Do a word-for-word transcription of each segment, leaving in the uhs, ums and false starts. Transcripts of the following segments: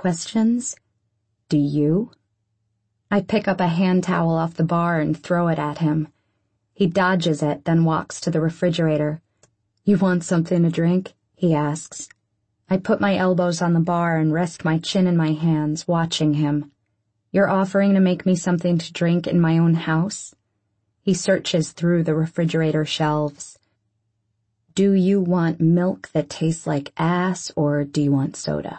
questions? Do you? I pick up a hand towel off the bar and throw it at him. He dodges it, then walks to the refrigerator. You want something to drink? He asks. I put my elbows on the bar and rest my chin in my hands, watching him. You're offering to make me something to drink in my own house? He searches through the refrigerator shelves. Do you want milk that tastes like ass, or do you want soda?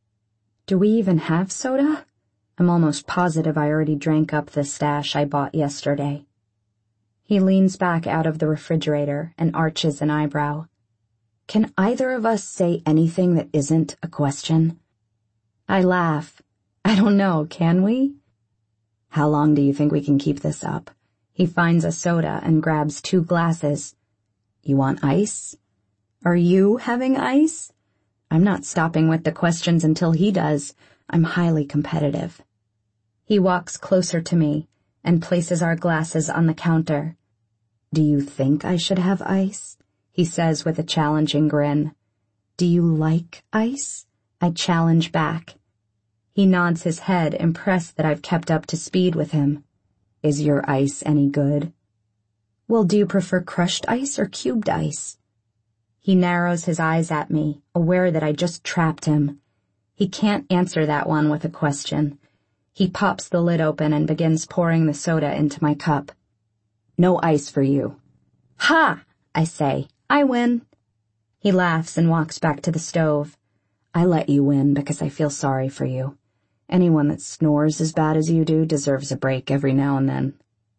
Do we even have soda? I'm almost positive I already drank up the stash I bought yesterday. He leans back out of the refrigerator and arches an eyebrow. Can either of us say anything that isn't a question? I laugh. I don't know, can we? How long do you think we can keep this up? He finds a soda and grabs two glasses. You want ice? Are you having ice? I'm not stopping with the questions until he does. I'm highly competitive. He walks closer to me and places our glasses on the counter. Do you think I should have ice? He says with a challenging grin. Do you like ice? I challenge back. He nods his head, impressed that I've kept up to speed with him. Is your ice any good? Well, do you prefer crushed ice or cubed ice? He narrows his eyes at me, aware that I just trapped him. He can't answer that one with a question. He pops the lid open and begins pouring the soda into my cup. No ice for you. Ha! I say. I win. He laughs and walks back to the stove. I let you win because I feel sorry for you. Anyone that snores as bad as you do deserves a break every now and then.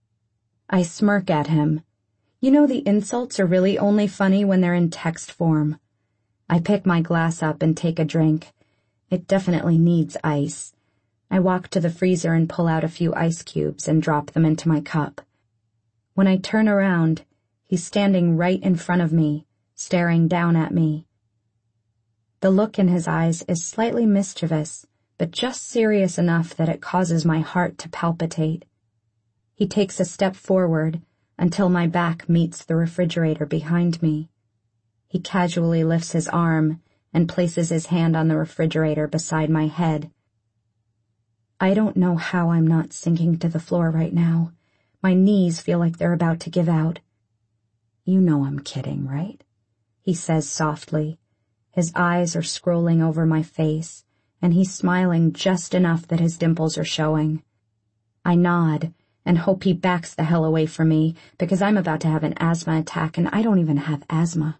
I smirk at him. You know, the insults are really only funny when they're in text form. I pick my glass up and take a drink. It definitely needs ice. I walk to the freezer and pull out a few ice cubes and drop them into my cup. When I turn around, he's standing right in front of me, staring down at me. The look in his eyes is slightly mischievous, but just serious enough that it causes my heart to palpitate. He takes a step forward until my back meets the refrigerator behind me. He casually lifts his arm and places his hand on the refrigerator beside my head. I don't know how I'm not sinking to the floor right now. My knees feel like they're about to give out. You know I'm kidding, right? He says softly. His eyes are scrolling over my face, and he's smiling just enough that his dimples are showing. I nod and hope he backs the hell away from me, because I'm about to have an asthma attack and I don't even have asthma.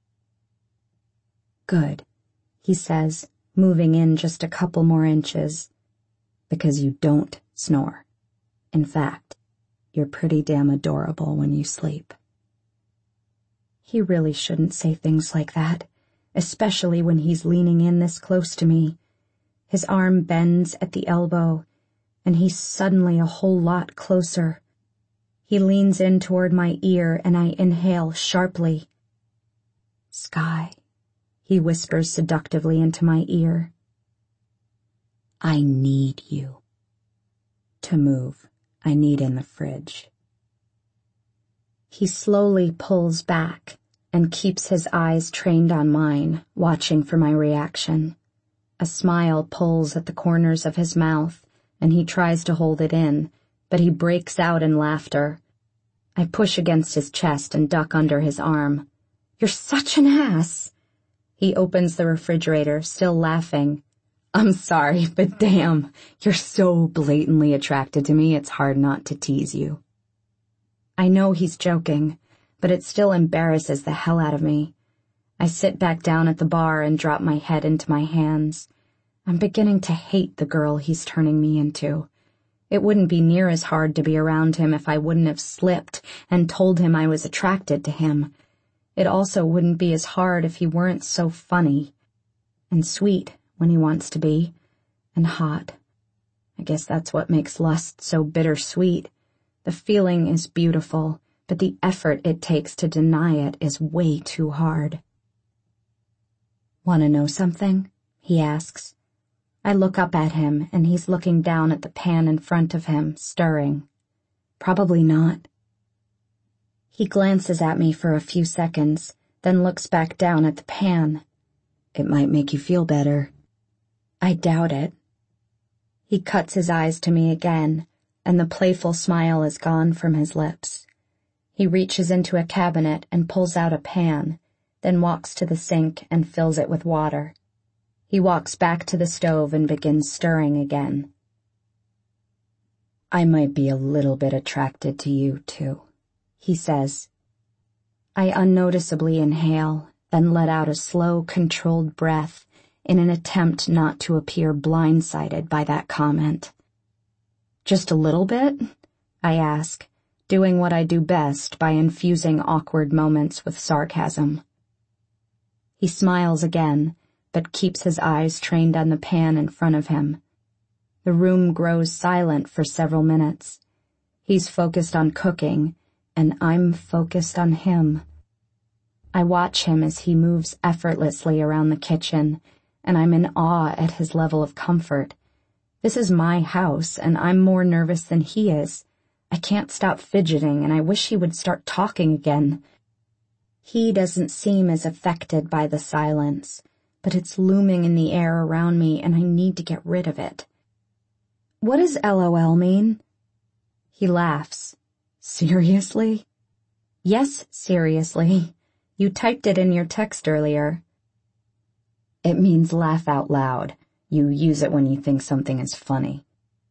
Good, he says, moving in just a couple more inches. Because you don't snore. In fact, you're pretty damn adorable when you sleep. He really shouldn't say things like that, especially when he's leaning in this close to me. His arm bends at the elbow, and he's suddenly a whole lot closer. He leans in toward my ear, and I inhale sharply. Sky, he whispers seductively into my ear. I need you. To move, I need in the fridge. He slowly pulls back and keeps his eyes trained on mine, watching for my reaction. A smile pulls at the corners of his mouth, and he tries to hold it in, but he breaks out in laughter. I push against his chest and duck under his arm. You're such an ass! He opens the refrigerator, still laughing. I'm sorry, but damn, you're so blatantly attracted to me, it's hard not to tease you. I know he's joking, but it still embarrasses the hell out of me. I sit back down at the bar and drop my head into my hands. I'm beginning to hate the girl he's turning me into. It wouldn't be near as hard to be around him if I wouldn't have slipped and told him I was attracted to him. It also wouldn't be as hard if he weren't so funny and sweet when he wants to be, and hot. I guess that's what makes lust so bittersweet. The feeling is beautiful, but the effort it takes to deny it is way too hard. Want to know something? He asks. I look up at him, and he's looking down at the pan in front of him, stirring. Probably not. He glances at me for a few seconds, then looks back down at the pan. It might make you feel better. I doubt it. He cuts his eyes to me again, and the playful smile is gone from his lips. He reaches into a cabinet and pulls out a pan, then walks to the sink and fills it with water. He walks back to the stove and begins stirring again. I might be a little bit attracted to you, too, he says. I unnoticeably inhale, then let out a slow, controlled breath in an attempt not to appear blindsided by that comment. Just a little bit? I ask, doing what I do best by infusing awkward moments with sarcasm. He smiles again, but keeps his eyes trained on the pan in front of him. The room grows silent for several minutes. He's focused on cooking, and I'm focused on him. I watch him as he moves effortlessly around the kitchen, and I'm in awe at his level of comfort. This is my house, and I'm more nervous than he is. I can't stop fidgeting, and I wish he would start talking again. He doesn't seem as affected by the silence, but it's looming in the air around me, and I need to get rid of it. What does LOL mean? He laughs. Seriously? Yes, seriously. You typed it in your text earlier. It means laugh out loud. You use it when you think something is funny.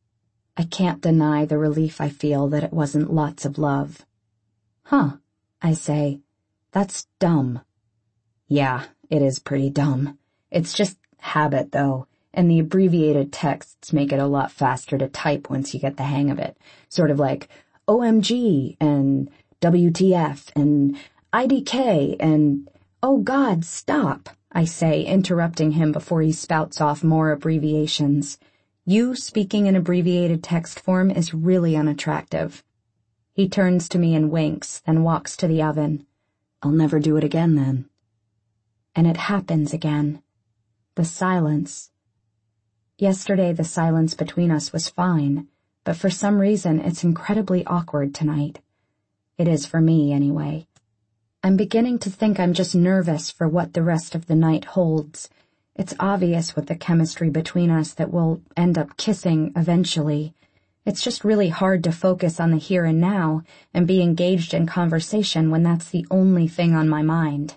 I can't deny the relief I feel that it wasn't lots of love. Huh, I say. That's dumb. Yeah, it is pretty dumb. It's just habit, though, and the abbreviated texts make it a lot faster to type once you get the hang of it. Sort of like O M G and W T F and I D K and oh God, stop, I say, interrupting him before he spouts off more abbreviations. You speaking in abbreviated text form is really unattractive. He turns to me and winks, then walks to the oven. I'll never do it again then. And it happens again. The silence. Yesterday the silence between us was fine, but for some reason it's incredibly awkward tonight. It is for me, anyway. I'm beginning to think I'm just nervous for what the rest of the night holds. It's obvious with the chemistry between us that we'll end up kissing eventually. It's just really hard to focus on the here and now and be engaged in conversation when that's the only thing on my mind.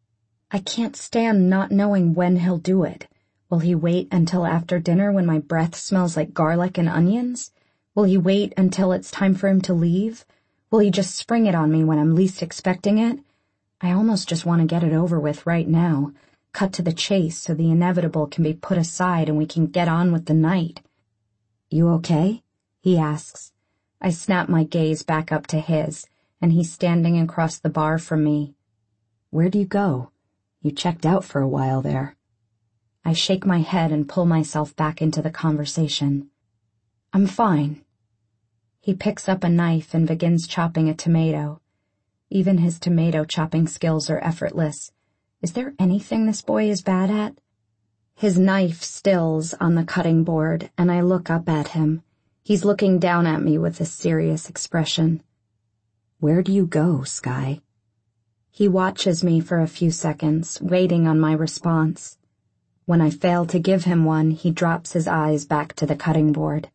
I can't stand not knowing when he'll do it. Will he wait until after dinner when my breath smells like garlic and onions? Will he wait until it's time for him to leave? Will he just spring it on me when I'm least expecting it? I almost just want to get it over with right now, cut to the chase so the inevitable can be put aside and we can get on with the night. You okay? He asks. I snap my gaze back up to his, and he's standing across the bar from me. Where do you go? You checked out for a while there. I shake my head and pull myself back into the conversation. I'm fine. He picks up a knife and begins chopping a tomato. Even his tomato chopping skills are effortless. Is there anything this boy is bad at? His knife stills on the cutting board, and I look up at him. He's looking down at me with a serious expression. Where do you go, Sky? He watches me for a few seconds, waiting on my response. When I fail to give him one, he drops his eyes back to the cutting board.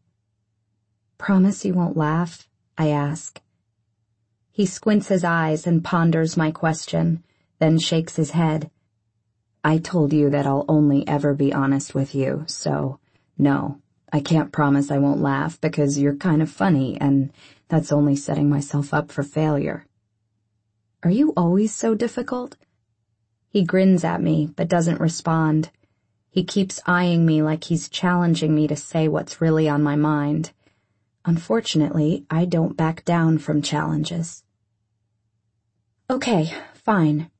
Promise you won't laugh? I ask. He squints his eyes and ponders my question, then shakes his head. I told you that I'll only ever be honest with you, so no, I can't promise I won't laugh because you're kind of funny, and that's only setting myself up for failure. Are you always so difficult? He grins at me, but doesn't respond. He keeps eyeing me like he's challenging me to say what's really on my mind. Unfortunately, I don't back down from challenges. Okay, fine.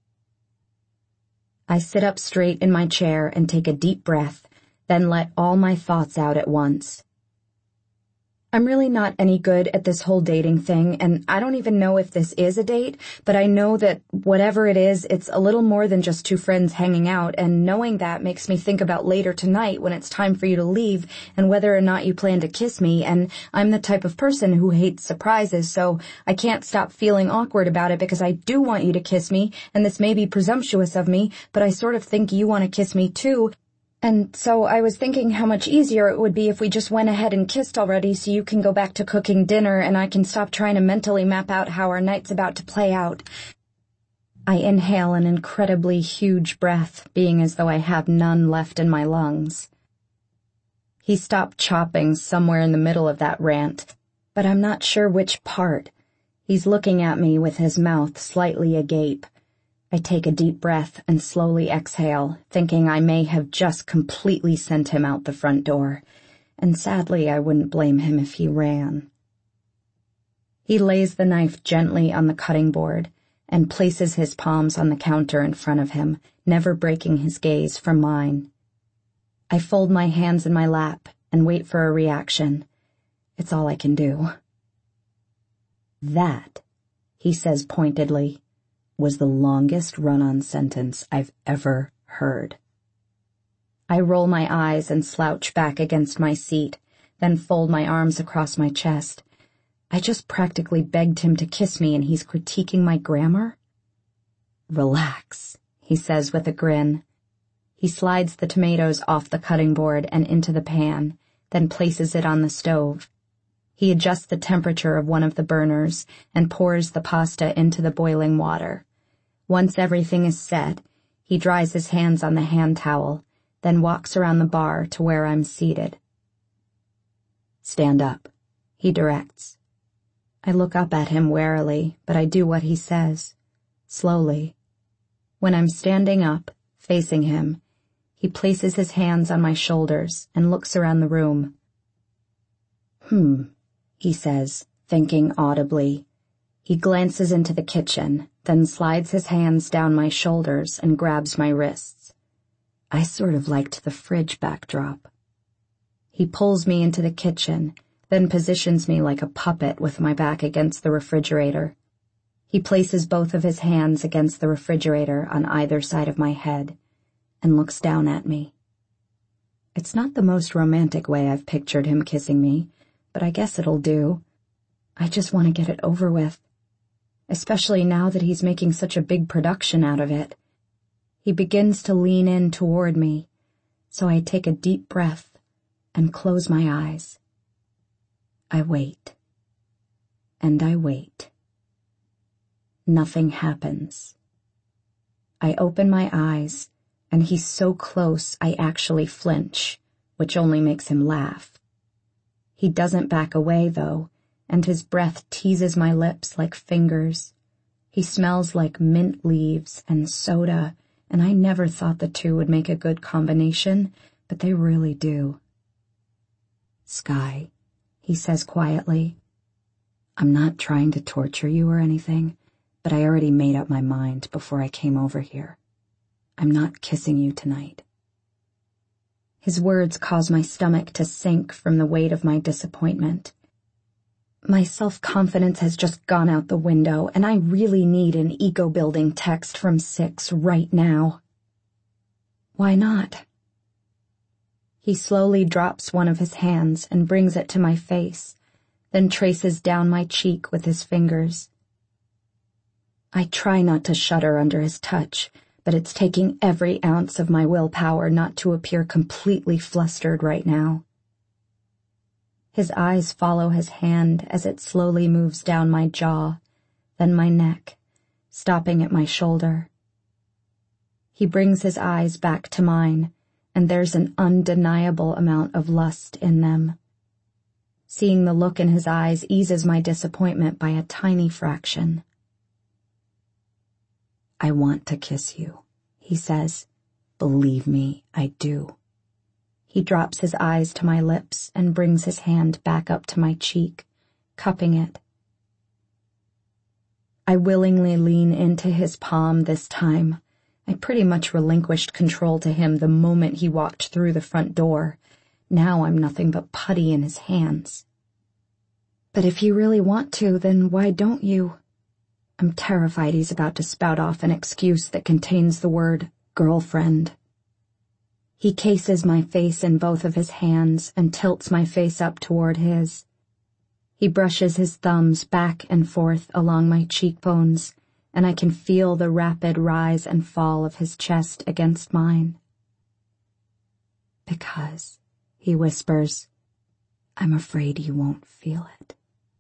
I sit up straight in my chair and take a deep breath, then let all my thoughts out at once. I'm really not any good at this whole dating thing, and I don't even know if this is a date, but I know that whatever it is, it's a little more than just two friends hanging out, and knowing that makes me think about later tonight when it's time for you to leave and whether or not you plan to kiss me, and I'm the type of person who hates surprises, so I can't stop feeling awkward about it because I do want you to kiss me, and this may be presumptuous of me, but I sort of think you want to kiss me too. And so I was thinking how much easier it would be if we just went ahead and kissed already so you can go back to cooking dinner and I can stop trying to mentally map out how our night's about to play out. I inhale an incredibly huge breath, being as though I have none left in my lungs. He stopped chopping somewhere in the middle of that rant, but I'm not sure which part. He's looking at me with his mouth slightly agape. I take a deep breath and slowly exhale, thinking I may have just completely sent him out the front door, and sadly I wouldn't blame him if he ran. He lays the knife gently on the cutting board and places his palms on the counter in front of him, never breaking his gaze from mine. I fold my hands in my lap and wait for a reaction. It's all I can do. That, he says pointedly, was the longest run-on sentence I've ever heard. I roll my eyes and slouch back against my seat, then fold my arms across my chest. I just practically begged him to kiss me and he's critiquing my grammar? Relax, he says with a grin. He slides the tomatoes off the cutting board and into the pan, then places it on the stove. He adjusts the temperature of one of the burners and pours the pasta into the boiling water. Once everything is set, he dries his hands on the hand towel, then walks around the bar to where I'm seated. Stand up, he directs. I look up at him warily, but I do what he says, slowly. When I'm standing up, facing him, he places his hands on my shoulders and looks around the room. Hmm, he says, thinking audibly. He glances into the kitchen, then slides his hands down my shoulders and grabs my wrists. I sort of liked the fridge backdrop. He pulls me into the kitchen, then positions me like a puppet with my back against the refrigerator. He places both of his hands against the refrigerator on either side of my head and looks down at me. It's not the most romantic way I've pictured him kissing me, but I guess it'll do. I just want to get it over with, especially now that he's making such a big production out of it. He begins to lean in toward me, so I take a deep breath and close my eyes. I wait. And I wait. Nothing happens. I open my eyes, and he's so close I actually flinch, which only makes him laugh. He doesn't back away, though, and his breath teases my lips like fingers. He smells like mint leaves and soda, and I never thought the two would make a good combination, but they really do. Sky, he says quietly, I'm not trying to torture you or anything, but I already made up my mind before I came over here. I'm not kissing you tonight. His words cause my stomach to sink from the weight of my disappointment. My self-confidence has just gone out the window, and I really need an ego-building text from Six right now. Why not? He slowly drops one of his hands and brings it to my face, then traces down my cheek with his fingers. I try not to shudder under his touch, but it's taking every ounce of my willpower not to appear completely flustered right now. His eyes follow his hand as it slowly moves down my jaw, then my neck, stopping at my shoulder. He brings his eyes back to mine, and there's an undeniable amount of lust in them. Seeing the look in his eyes eases my disappointment by a tiny fraction. I want to kiss you, he says. Believe me, I do. He drops his eyes to my lips and brings his hand back up to my cheek, cupping it. I willingly lean into his palm this time. I pretty much relinquished control to him the moment he walked through the front door. Now I'm nothing but putty in his hands. But if you really want to, then why don't you? I'm terrified he's about to spout off an excuse that contains the word girlfriend. He cases my face in both of his hands and tilts my face up toward his. He brushes his thumbs back and forth along my cheekbones, and I can feel the rapid rise and fall of his chest against mine. Because, he whispers, I'm afraid you won't feel it.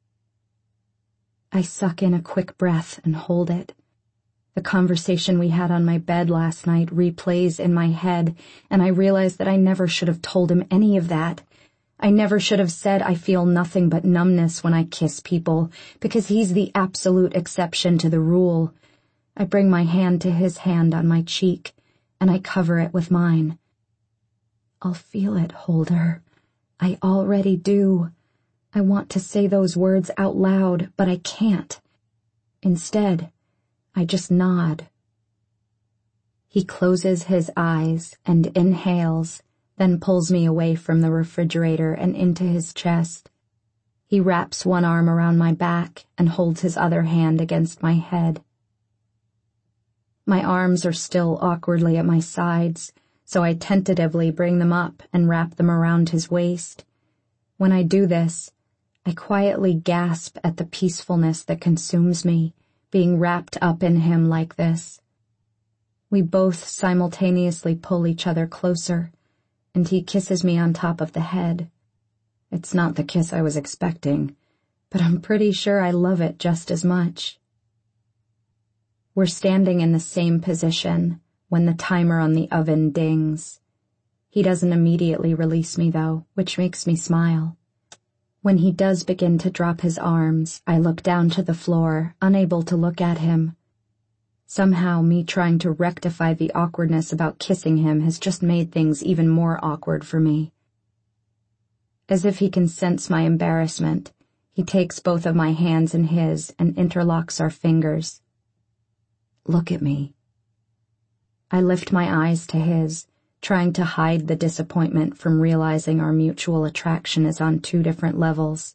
I suck in a quick breath and hold it. The conversation we had on my bed last night replays in my head, and I realize that I never should have told him any of that. I never should have said I feel nothing but numbness when I kiss people, because he's the absolute exception to the rule. I bring my hand to his hand on my cheek, and I cover it with mine. I'll feel it, Holder. I already do. I want to say those words out loud, but I can't. Instead, I just nod. He closes his eyes and inhales, then pulls me away from the refrigerator and into his chest. He wraps one arm around my back and holds his other hand against my head. My arms are still awkwardly at my sides, so I tentatively bring them up and wrap them around his waist. When I do this, I quietly gasp at the peacefulness that consumes me, being wrapped up in him like this. We both simultaneously pull each other closer, and he kisses me on top of the head. It's not the kiss I was expecting, but I'm pretty sure I love it just as much. We're standing in the same position when the timer on the oven dings. He doesn't immediately release me, though, which makes me smile. When he does begin to drop his arms, I look down to the floor, unable to look at him. Somehow, me trying to rectify the awkwardness about kissing him has just made things even more awkward for me. As if he can sense my embarrassment, he takes both of my hands in his and interlocks our fingers. Look at me. I lift my eyes to his, trying to hide the disappointment from realizing our mutual attraction is on two different levels.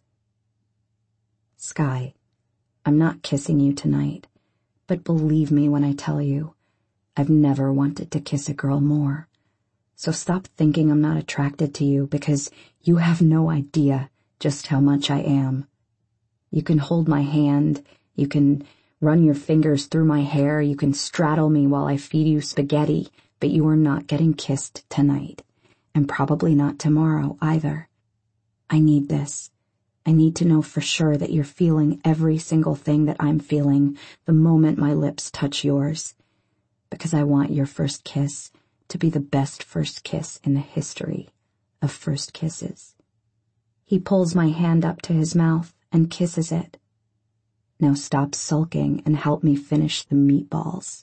Sky, I'm not kissing you tonight, but believe me when I tell you, I've never wanted to kiss a girl more. So stop thinking I'm not attracted to you, because you have no idea just how much I am. You can hold my hand, you can run your fingers through my hair, you can straddle me while I feed you spaghetti, but you are not getting kissed tonight, and probably not tomorrow either. I need this. I need to know for sure that you're feeling every single thing that I'm feeling the moment my lips touch yours, because I want your first kiss to be the best first kiss in the history of first kisses. He pulls my hand up to his mouth and kisses it. Now stop sulking and help me finish the meatballs.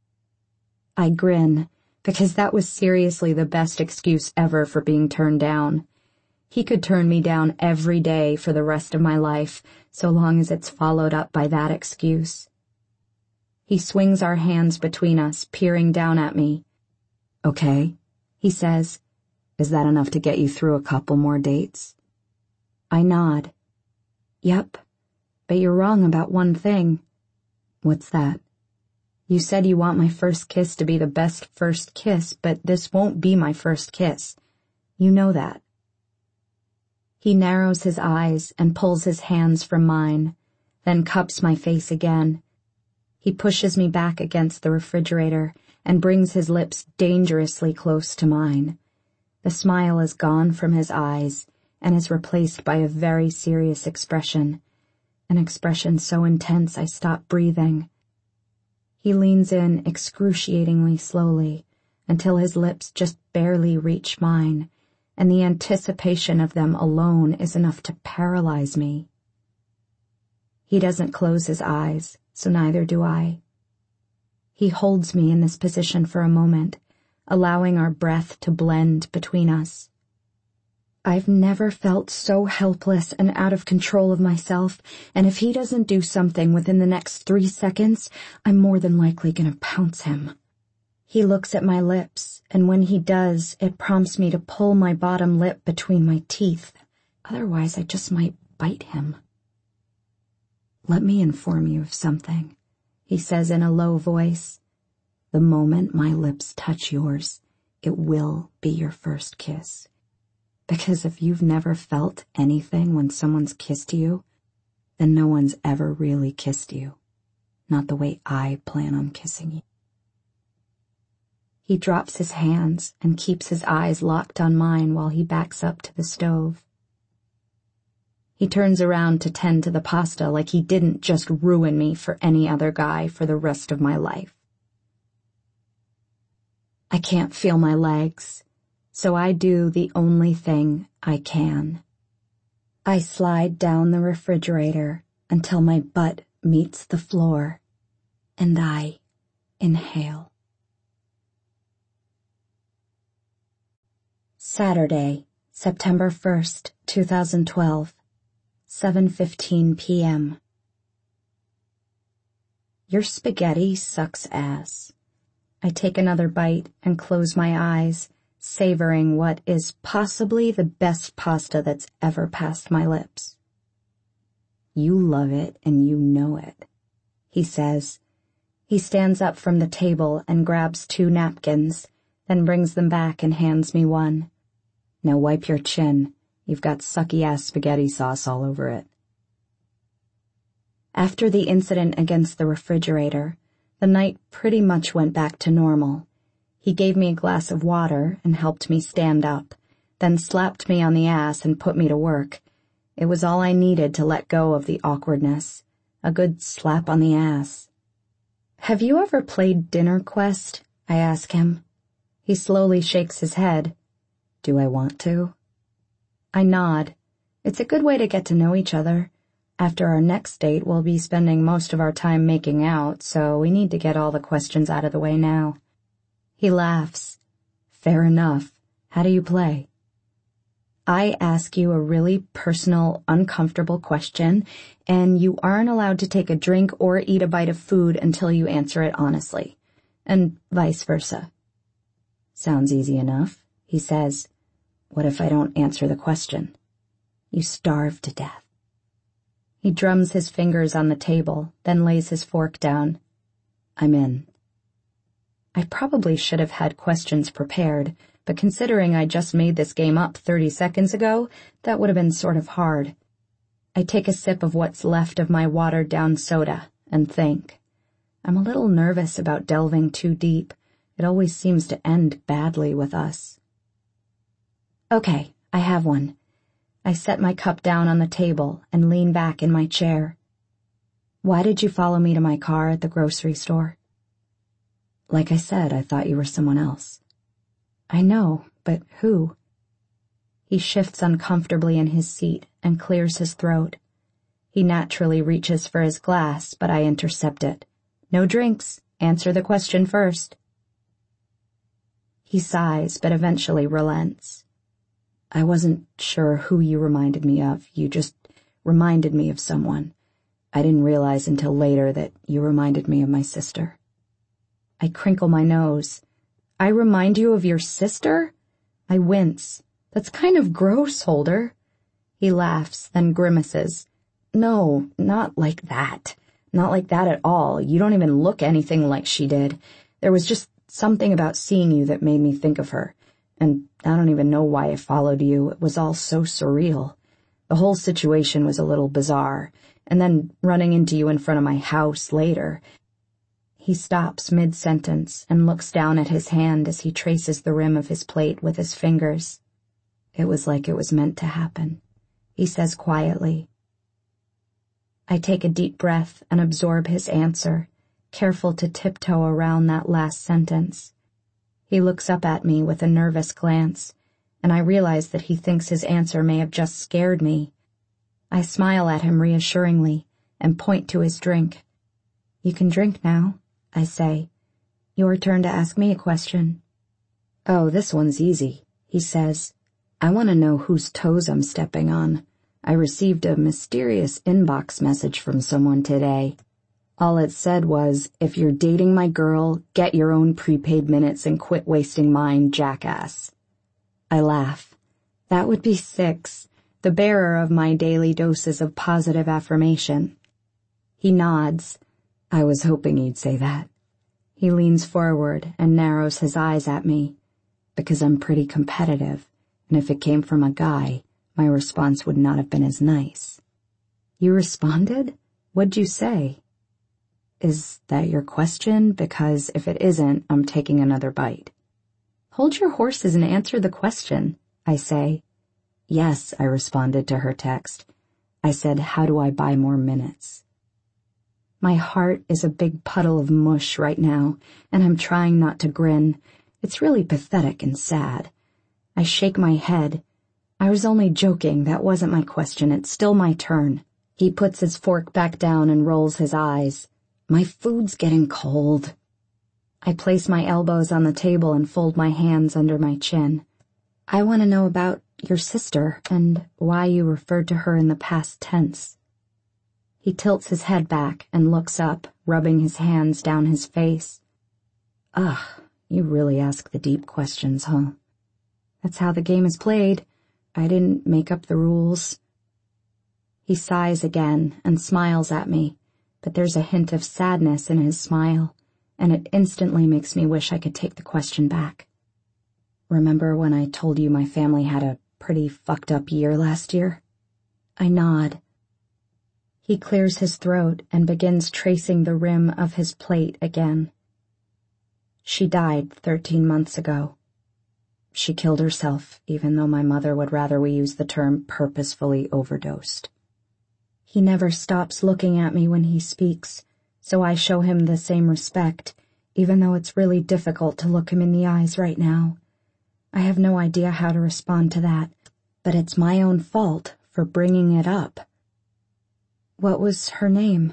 I grin, because that was seriously the best excuse ever for being turned down. He could turn me down every day for the rest of my life, so long as it's followed up by that excuse. He swings our hands between us, peering down at me. Okay, he says. Is that enough to get you through a couple more dates? I nod. Yep, but you're wrong about one thing. What's that? You said you want my first kiss to be the best first kiss, but this won't be my first kiss. You know that. He narrows his eyes and pulls his hands from mine, then cups my face again. He pushes me back against the refrigerator and brings his lips dangerously close to mine. The smile is gone from his eyes and is replaced by a very serious expression, an expression so intense I stop breathing. He leans in excruciatingly slowly until his lips just barely reach mine, and the anticipation of them alone is enough to paralyze me. He doesn't close his eyes, so neither do I. He holds me in this position for a moment, allowing our breath to blend between us. I've never felt so helpless and out of control of myself, and if he doesn't do something within the next three seconds, I'm more than likely gonna pounce him. He looks at my lips, and when he does, it prompts me to pull my bottom lip between my teeth. Otherwise, I just might bite him. Let me inform you of something, he says in a low voice. The moment my lips touch yours, it will be your first kiss. Because if you've never felt anything when someone's kissed you, then no one's ever really kissed you. Not the way I plan on kissing you. He drops his hands and keeps his eyes locked on mine while he backs up to the stove. He turns around to tend to the pasta like he didn't just ruin me for any other guy for the rest of my life. I can't feel my legs, so I do the only thing I can. I slide down the refrigerator until my butt meets the floor, and I inhale. Saturday, September first, two thousand twelve, seven fifteen p m Your spaghetti sucks ass. I take another bite and close my eyes, savoring what is possibly the best pasta that's ever passed my lips. You love it and you know it, he says. He stands up from the table and grabs two napkins, then brings them back and hands me one. Now wipe your chin. You've got sucky-ass spaghetti sauce all over it. After the incident against the refrigerator, the night pretty much went back to normal. He gave me a glass of water and helped me stand up, then slapped me on the ass and put me to work. It was all I needed to let go of the awkwardness. A good slap on the ass. Have you ever played Dinner Quest? I ask him. He slowly shakes his head. Do I want to? I nod. It's a good way to get to know each other. After our next date, we'll be spending most of our time making out, so we need to get all the questions out of the way now. He laughs. Fair enough. How do you play? I ask you a really personal, uncomfortable question, and you aren't allowed to take a drink or eat a bite of food until you answer it honestly, and vice versa. Sounds easy enough, he says. What if I don't answer the question? You starve to death. He drums his fingers on the table, then lays his fork down. I'm in. I probably should have had questions prepared, but considering I just made this game up thirty seconds ago, that would have been sort of hard. I take a sip of what's left of my watered-down soda and think. I'm a little nervous about delving too deep. It always seems to end badly with us. Okay, I have one. I set my cup down on the table and lean back in my chair. Why did you follow me to my car at the grocery store? Like I said, I thought you were someone else. I know, but who? He shifts uncomfortably in his seat and clears his throat. He naturally reaches for his glass, but I intercept it. No drinks. Answer the question first. He sighs, but eventually relents. I wasn't sure who you reminded me of. You just reminded me of someone. I didn't realize until later that you reminded me of my sister. I crinkle my nose. I remind you of your sister? I wince. That's kind of gross, Holder. He laughs, then grimaces. No, not like that. Not like that at all. You don't even look anything like she did. There was just something about seeing you that made me think of her. And I don't even know why I followed you. It was all so surreal. The whole situation was a little bizarre. And then running into you in front of my house later. He stops mid-sentence and looks down at his hand as he traces the rim of his plate with his fingers. It was like it was meant to happen, he says quietly. I take a deep breath and absorb his answer, careful to tiptoe around that last sentence. He looks up at me with a nervous glance, and I realize that he thinks his answer may have just scared me. I smile at him reassuringly and point to his drink. You can drink now, I say. Your turn to ask me a question. Oh, this one's easy, he says. I want to know whose toes I'm stepping on. I received a mysterious inbox message from someone today. All it said was, if you're dating my girl, get your own prepaid minutes and quit wasting mine, jackass. I laugh. That would be Six, the bearer of my daily doses of positive affirmation. He nods. I was hoping you'd say that. He leans forward and narrows his eyes at me. Because I'm pretty competitive, and if it came from a guy, my response would not have been as nice. You responded? What'd you say? Is that your question? Because if it isn't, I'm taking another bite. Hold your horses and answer the question, I say. Yes, I responded to her text. I said, how do I buy more minutes? My heart is a big puddle of mush right now, and I'm trying not to grin. It's really pathetic and sad. I shake my head. I was only joking. That wasn't my question. It's still my turn. He puts his fork back down and rolls his eyes. My food's getting cold. I place my elbows on the table and fold my hands under my chin. I want to know about your sister and why you referred to her in the past tense. He tilts his head back and looks up, rubbing his hands down his face. Ugh, you really ask the deep questions, huh? That's how the game is played. I didn't make up the rules. He sighs again and smiles at me, but there's a hint of sadness in his smile, and it instantly makes me wish I could take the question back. Remember when I told you my family had a pretty fucked up year last year? I nod. He clears his throat and begins tracing the rim of his plate again. She died thirteen months ago. She killed herself, even though my mother would rather we use the term purposefully overdosed. He never stops looking at me when he speaks, so I show him the same respect, even though it's really difficult to look him in the eyes right now. I have no idea how to respond to that, but it's my own fault for bringing it up. What was her name?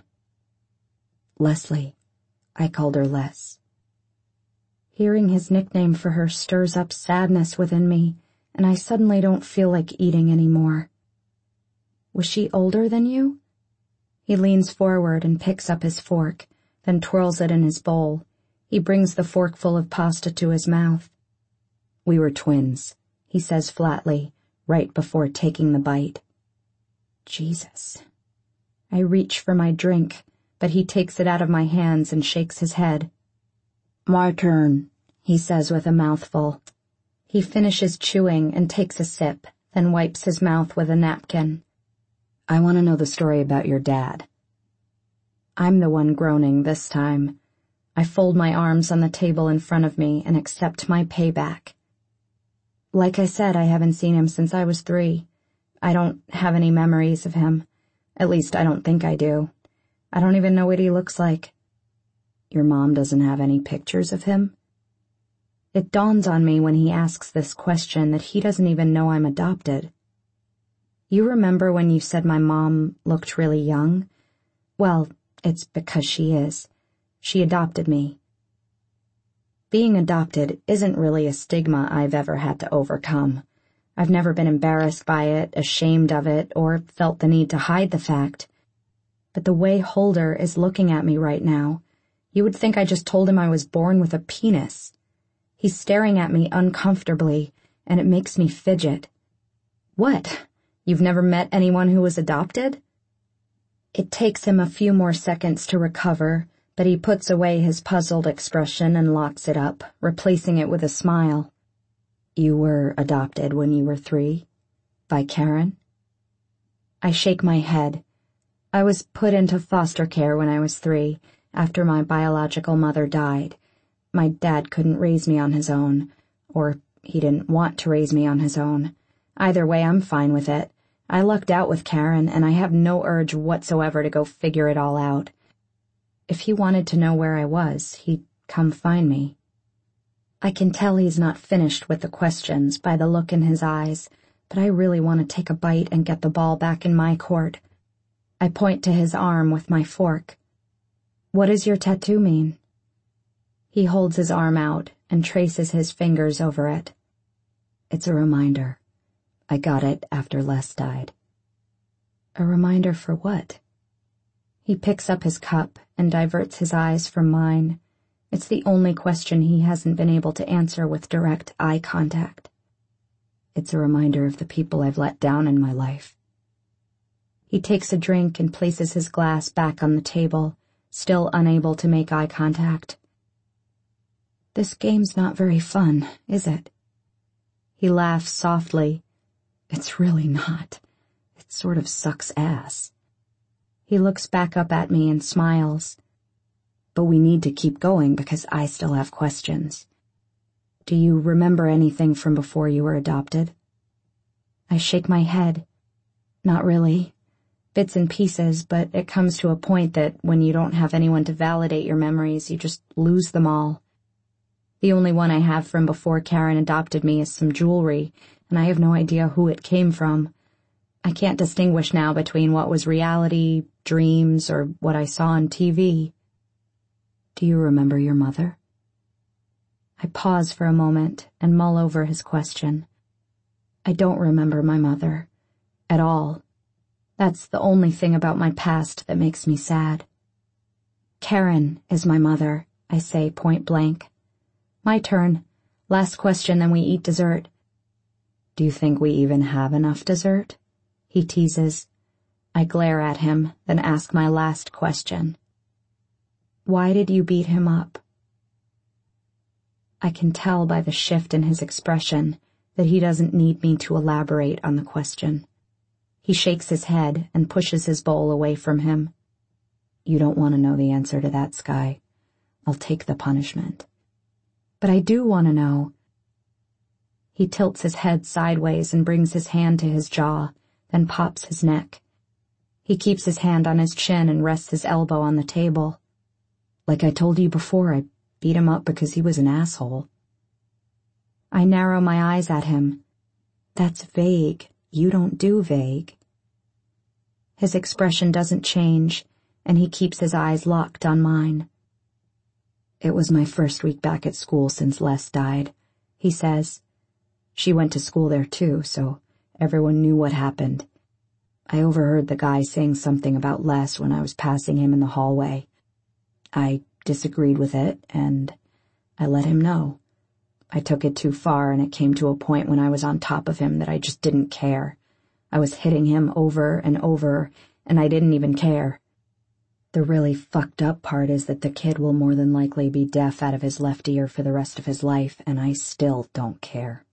Leslie. I called her Les. Hearing his nickname for her stirs up sadness within me, and I suddenly don't feel like eating anymore. Was she older than you? He leans forward and picks up his fork, then twirls it in his bowl. He brings the fork full of pasta to his mouth. We were twins, he says flatly, right before taking the bite. Jesus. I reach for my drink, but he takes it out of my hands and shakes his head. My turn, he says with a mouthful. He finishes chewing and takes a sip, then wipes his mouth with a napkin. I want to know the story about your dad. I'm the one groaning this time. I fold my arms on the table in front of me and accept my payback. Like I said, I haven't seen him since I was three. I don't have any memories of him. At least I don't think I do. I don't even know what he looks like. Your mom doesn't have any pictures of him? It dawns on me when he asks this question that he doesn't even know I'm adopted. You remember when you said my mom looked really young? Well, it's because she is. She adopted me. Being adopted isn't really a stigma I've ever had to overcome. I've never been embarrassed by it, ashamed of it, or felt the need to hide the fact. But the way Holder is looking at me right now, you would think I just told him I was born with a penis. He's staring at me uncomfortably, and it makes me fidget. What? You've never met anyone who was adopted? It takes him a few more seconds to recover, but he puts away his puzzled expression and locks it up, replacing it with a smile. You were adopted when you were three? By Karen? I shake my head. I was put into foster care when I was three, after my biological mother died. My dad couldn't raise me on his own, or he didn't want to raise me on his own. Either way, I'm fine with it. I lucked out with Karen, and I have no urge whatsoever to go figure it all out. If he wanted to know where I was, he'd come find me. I can tell he's not finished with the questions by the look in his eyes, but I really want to take a bite and get the ball back in my court. I point to his arm with my fork. What does your tattoo mean? He holds his arm out and traces his fingers over it. It's a reminder. I got it after Les died. A reminder for what? He picks up his cup and diverts his eyes from mine. It's the only question he hasn't been able to answer with direct eye contact. It's a reminder of the people I've let down in my life. He takes a drink and places his glass back on the table, still unable to make eye contact. This game's not very fun, is it? He laughs softly. It's really not. It sort of sucks ass. He looks back up at me and smiles. But we need to keep going because I still have questions. Do you remember anything from before you were adopted? I shake my head. Not really. Bits and pieces, but it comes to a point that when you don't have anyone to validate your memories, you just lose them all. The only one I have from before Karen adopted me is some jewelry, and I have no idea who it came from. I can't distinguish now between what was reality, dreams, or what I saw on T V. Do you remember your mother? I pause for a moment and mull over his question. I don't remember my mother. At all. That's the only thing about my past that makes me sad. Karen is my mother, I say point blank. My turn. Last question, then we eat dessert. Do you think we even have enough dessert? He teases. I glare at him, then ask my last question. Why did you beat him up? I can tell by the shift in his expression that he doesn't need me to elaborate on the question. He shakes his head and pushes his bowl away from him. You don't want to know the answer to that, Sky. I'll take the punishment. But I do want to know. He tilts his head sideways and brings his hand to his jaw, then pops his neck. He keeps his hand on his chin and rests his elbow on the table. Like I told you before, I beat him up because he was an asshole. I narrow my eyes at him. That's vague. You don't do vague. His expression doesn't change, and he keeps his eyes locked on mine. It was my first week back at school since Les died, he says. She went to school there too, so everyone knew what happened. I overheard the guy saying something about Les when I was passing him in the hallway. I disagreed with it, and I let him know. I took it too far, and it came to a point when I was on top of him that I just didn't care. I was hitting him over and over, and I didn't even care. The really fucked up part is that the kid will more than likely be deaf out of his left ear for the rest of his life, and I still don't care.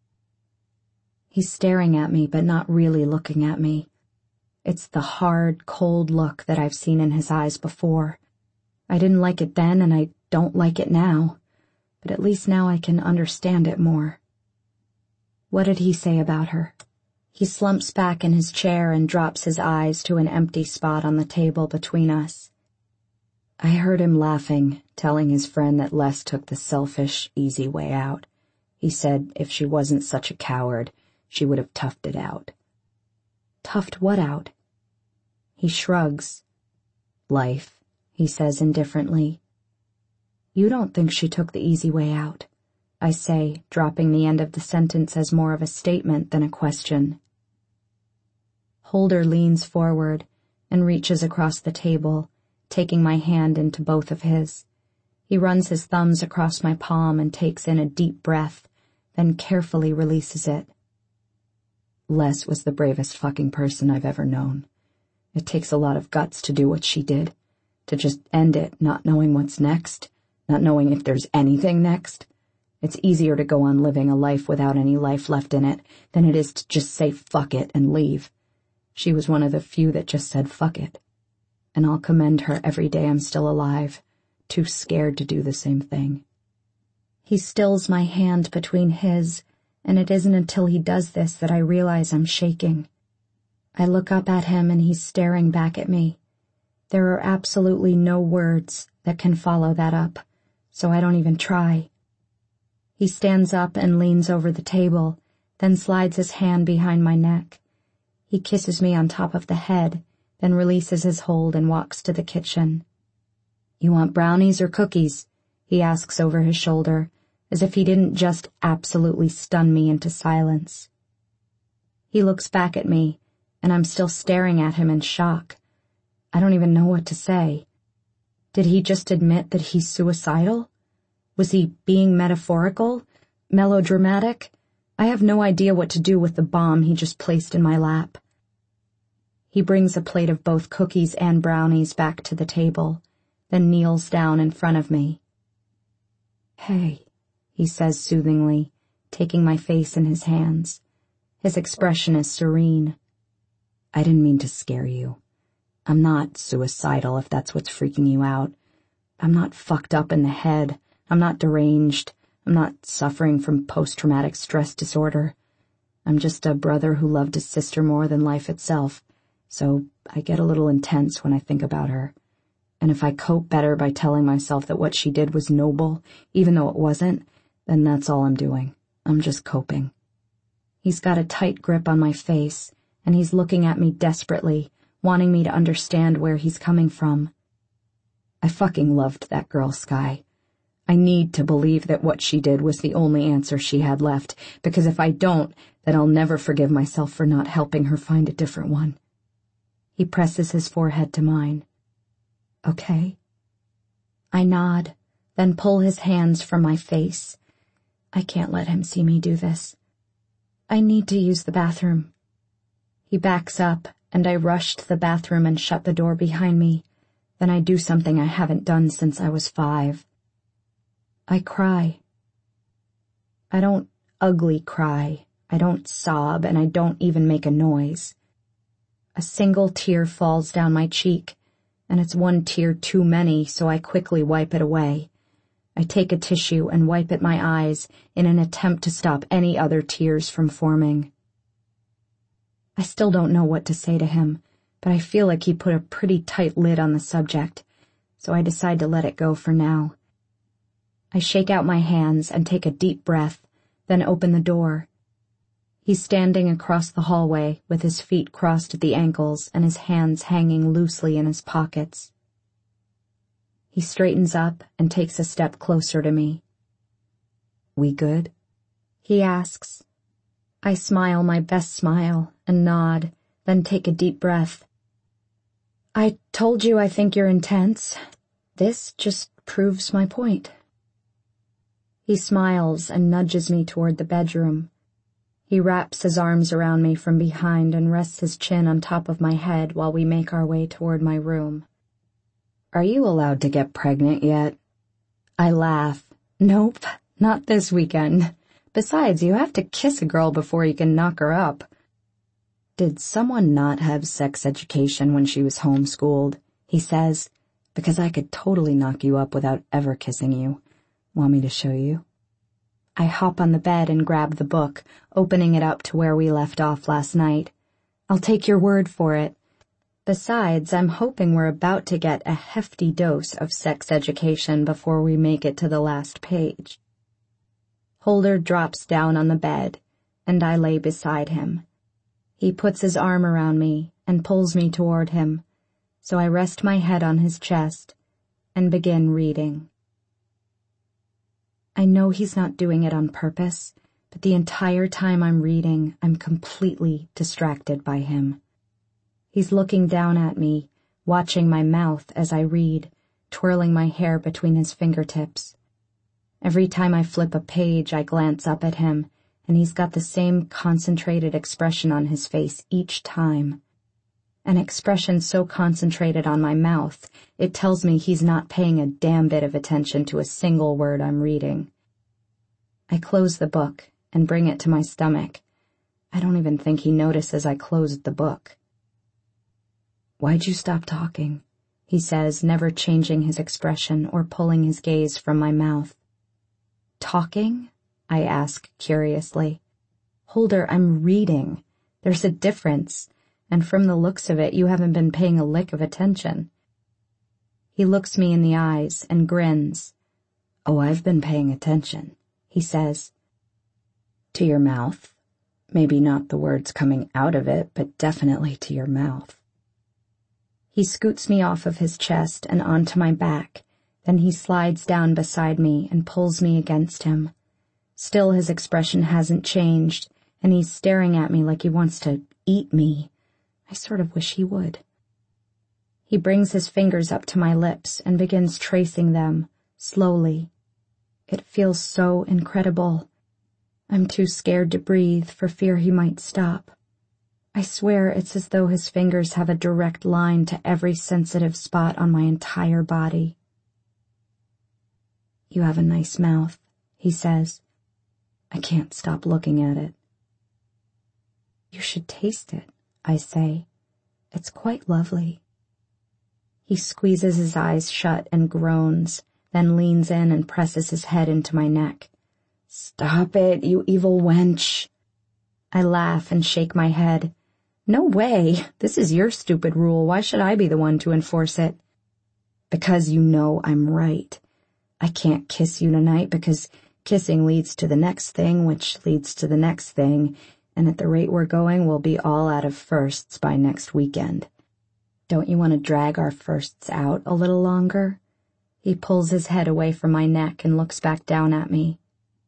He's staring at me, but not really looking at me. It's the hard, cold look that I've seen in his eyes before. I didn't like it then, and I don't like it now. But at least now I can understand it more. What did he say about her? He slumps back in his chair and drops his eyes to an empty spot on the table between us. I heard him laughing, telling his friend that Les took the selfish, easy way out. He said if she wasn't such a coward, she would have toughed it out. Toughed what out? He shrugs. Life, he says indifferently. You don't think she took the easy way out, I say, dropping the end of the sentence as more of a statement than a question. Holder leans forward and reaches across the table, taking my hand into both of his. He runs his thumbs across my palm and takes in a deep breath, then carefully releases it. Les was the bravest fucking person I've ever known. It takes a lot of guts to do what she did, to just end it not knowing what's next. Not knowing if there's anything next. It's easier to go on living a life without any life left in it than it is to just say fuck it and leave. She was one of the few that just said fuck it. And I'll commend her every day I'm still alive, too scared to do the same thing. He stills my hand between his, and it isn't until he does this that I realize I'm shaking. I look up at him and he's staring back at me. There are absolutely no words that can follow that up. So I don't even try. He stands up and leans over the table, then slides his hand behind my neck. He kisses me on top of the head, then releases his hold and walks to the kitchen. You want brownies or cookies? He asks over his shoulder, as if he didn't just absolutely stun me into silence. He looks back at me, and I'm still staring at him in shock. I don't even know what to say. Did he just admit that he's suicidal? Was he being metaphorical? Melodramatic? I have no idea what to do with the bomb he just placed in my lap. He brings a plate of both cookies and brownies back to the table, then kneels down in front of me. Hey, he says soothingly, taking my face in his hands. His expression is serene. I didn't mean to scare you. I'm not suicidal if that's what's freaking you out. I'm not fucked up in the head. I'm not deranged. I'm not suffering from post-traumatic stress disorder. I'm just a brother who loved his sister more than life itself, so I get a little intense when I think about her. And if I cope better by telling myself that what she did was noble, even though it wasn't, then that's all I'm doing. I'm just coping. He's got a tight grip on my face, and he's looking at me desperately, wanting me to understand where he's coming from. I fucking loved that girl, Sky. I need to believe that what she did was the only answer she had left, because if I don't, then I'll never forgive myself for not helping her find a different one. He presses his forehead to mine. Okay? I nod, then pull his hands from my face. I can't let him see me do this. I need to use the bathroom. He backs up, and I rush to the bathroom and shut the door behind me. Then I do something I haven't done since I was five. I cry. I don't ugly cry. I don't sob, and I don't even make a noise. A single tear falls down my cheek, and it's one tear too many, so I quickly wipe it away. I take a tissue and wipe at my eyes in an attempt to stop any other tears from forming. I still don't know what to say to him, but I feel like he put a pretty tight lid on the subject, so I decide to let it go for now. I shake out my hands and take a deep breath, then open the door. He's standing across the hallway with his feet crossed at the ankles and his hands hanging loosely in his pockets. He straightens up and takes a step closer to me. "We good?" he asks. I smile my best smile and nod, then take a deep breath. "I told you I think you're intense. This just proves my point." He smiles and nudges me toward the bedroom. He wraps his arms around me from behind and rests his chin on top of my head while we make our way toward my room. "Are you allowed to get pregnant yet?" I laugh. "Nope, not this weekend. Besides, you have to kiss a girl before you can knock her up." "Did someone not have sex education when she was homeschooled?" he says, "because I could totally knock you up without ever kissing you. Want me to show you?" I hop on the bed and grab the book, opening it up to where we left off last night. I'll take your word for it. Besides, I'm hoping we're about to get a hefty dose of sex education before we make it to the last page. Holder drops down on the bed, and I lay beside him. He puts his arm around me and pulls me toward him, so I rest my head on his chest and begin reading. I know he's not doing it on purpose, but the entire time I'm reading, I'm completely distracted by him. He's looking down at me, watching my mouth as I read, twirling my hair between his fingertips. Every time I flip a page, I glance up at him, and he's got the same concentrated expression on his face each time. An expression so concentrated on my mouth, it tells me he's not paying a damn bit of attention to a single word I'm reading. I close the book and bring it to my stomach. I don't even think he notices I closed the book. "Why'd you stop talking?" he says, never changing his expression or pulling his gaze from my mouth. "Talking?" I ask curiously. "Holder, I'm reading. There's a difference. And from the looks of it, you haven't been paying a lick of attention." He looks me in the eyes and grins. "Oh, I've been paying attention," he says. "To your mouth. Maybe not the words coming out of it, but definitely to your mouth." He scoots me off of his chest and onto my back, then he slides down beside me and pulls me against him. Still his expression hasn't changed, and he's staring at me like he wants to eat me. I sort of wish he would. He brings his fingers up to my lips and begins tracing them, slowly. It feels so incredible. I'm too scared to breathe for fear he might stop. I swear it's as though his fingers have a direct line to every sensitive spot on my entire body. "You have a nice mouth," he says. I can't stop looking at it. "You should taste it," I say. "It's quite lovely." He squeezes his eyes shut and groans, then leans in and presses his head into my neck. Stop it, you evil wench. I laugh and shake my head. No way. This is your stupid rule. Why should I be the one to enforce it? Because you know I'm right. I can't kiss you tonight because kissing leads to the next thing, which leads to the next thing, and at the rate we're going, we'll be all out of firsts by next weekend. Don't you want to drag our firsts out a little longer? He pulls his head away from my neck and looks back down at me.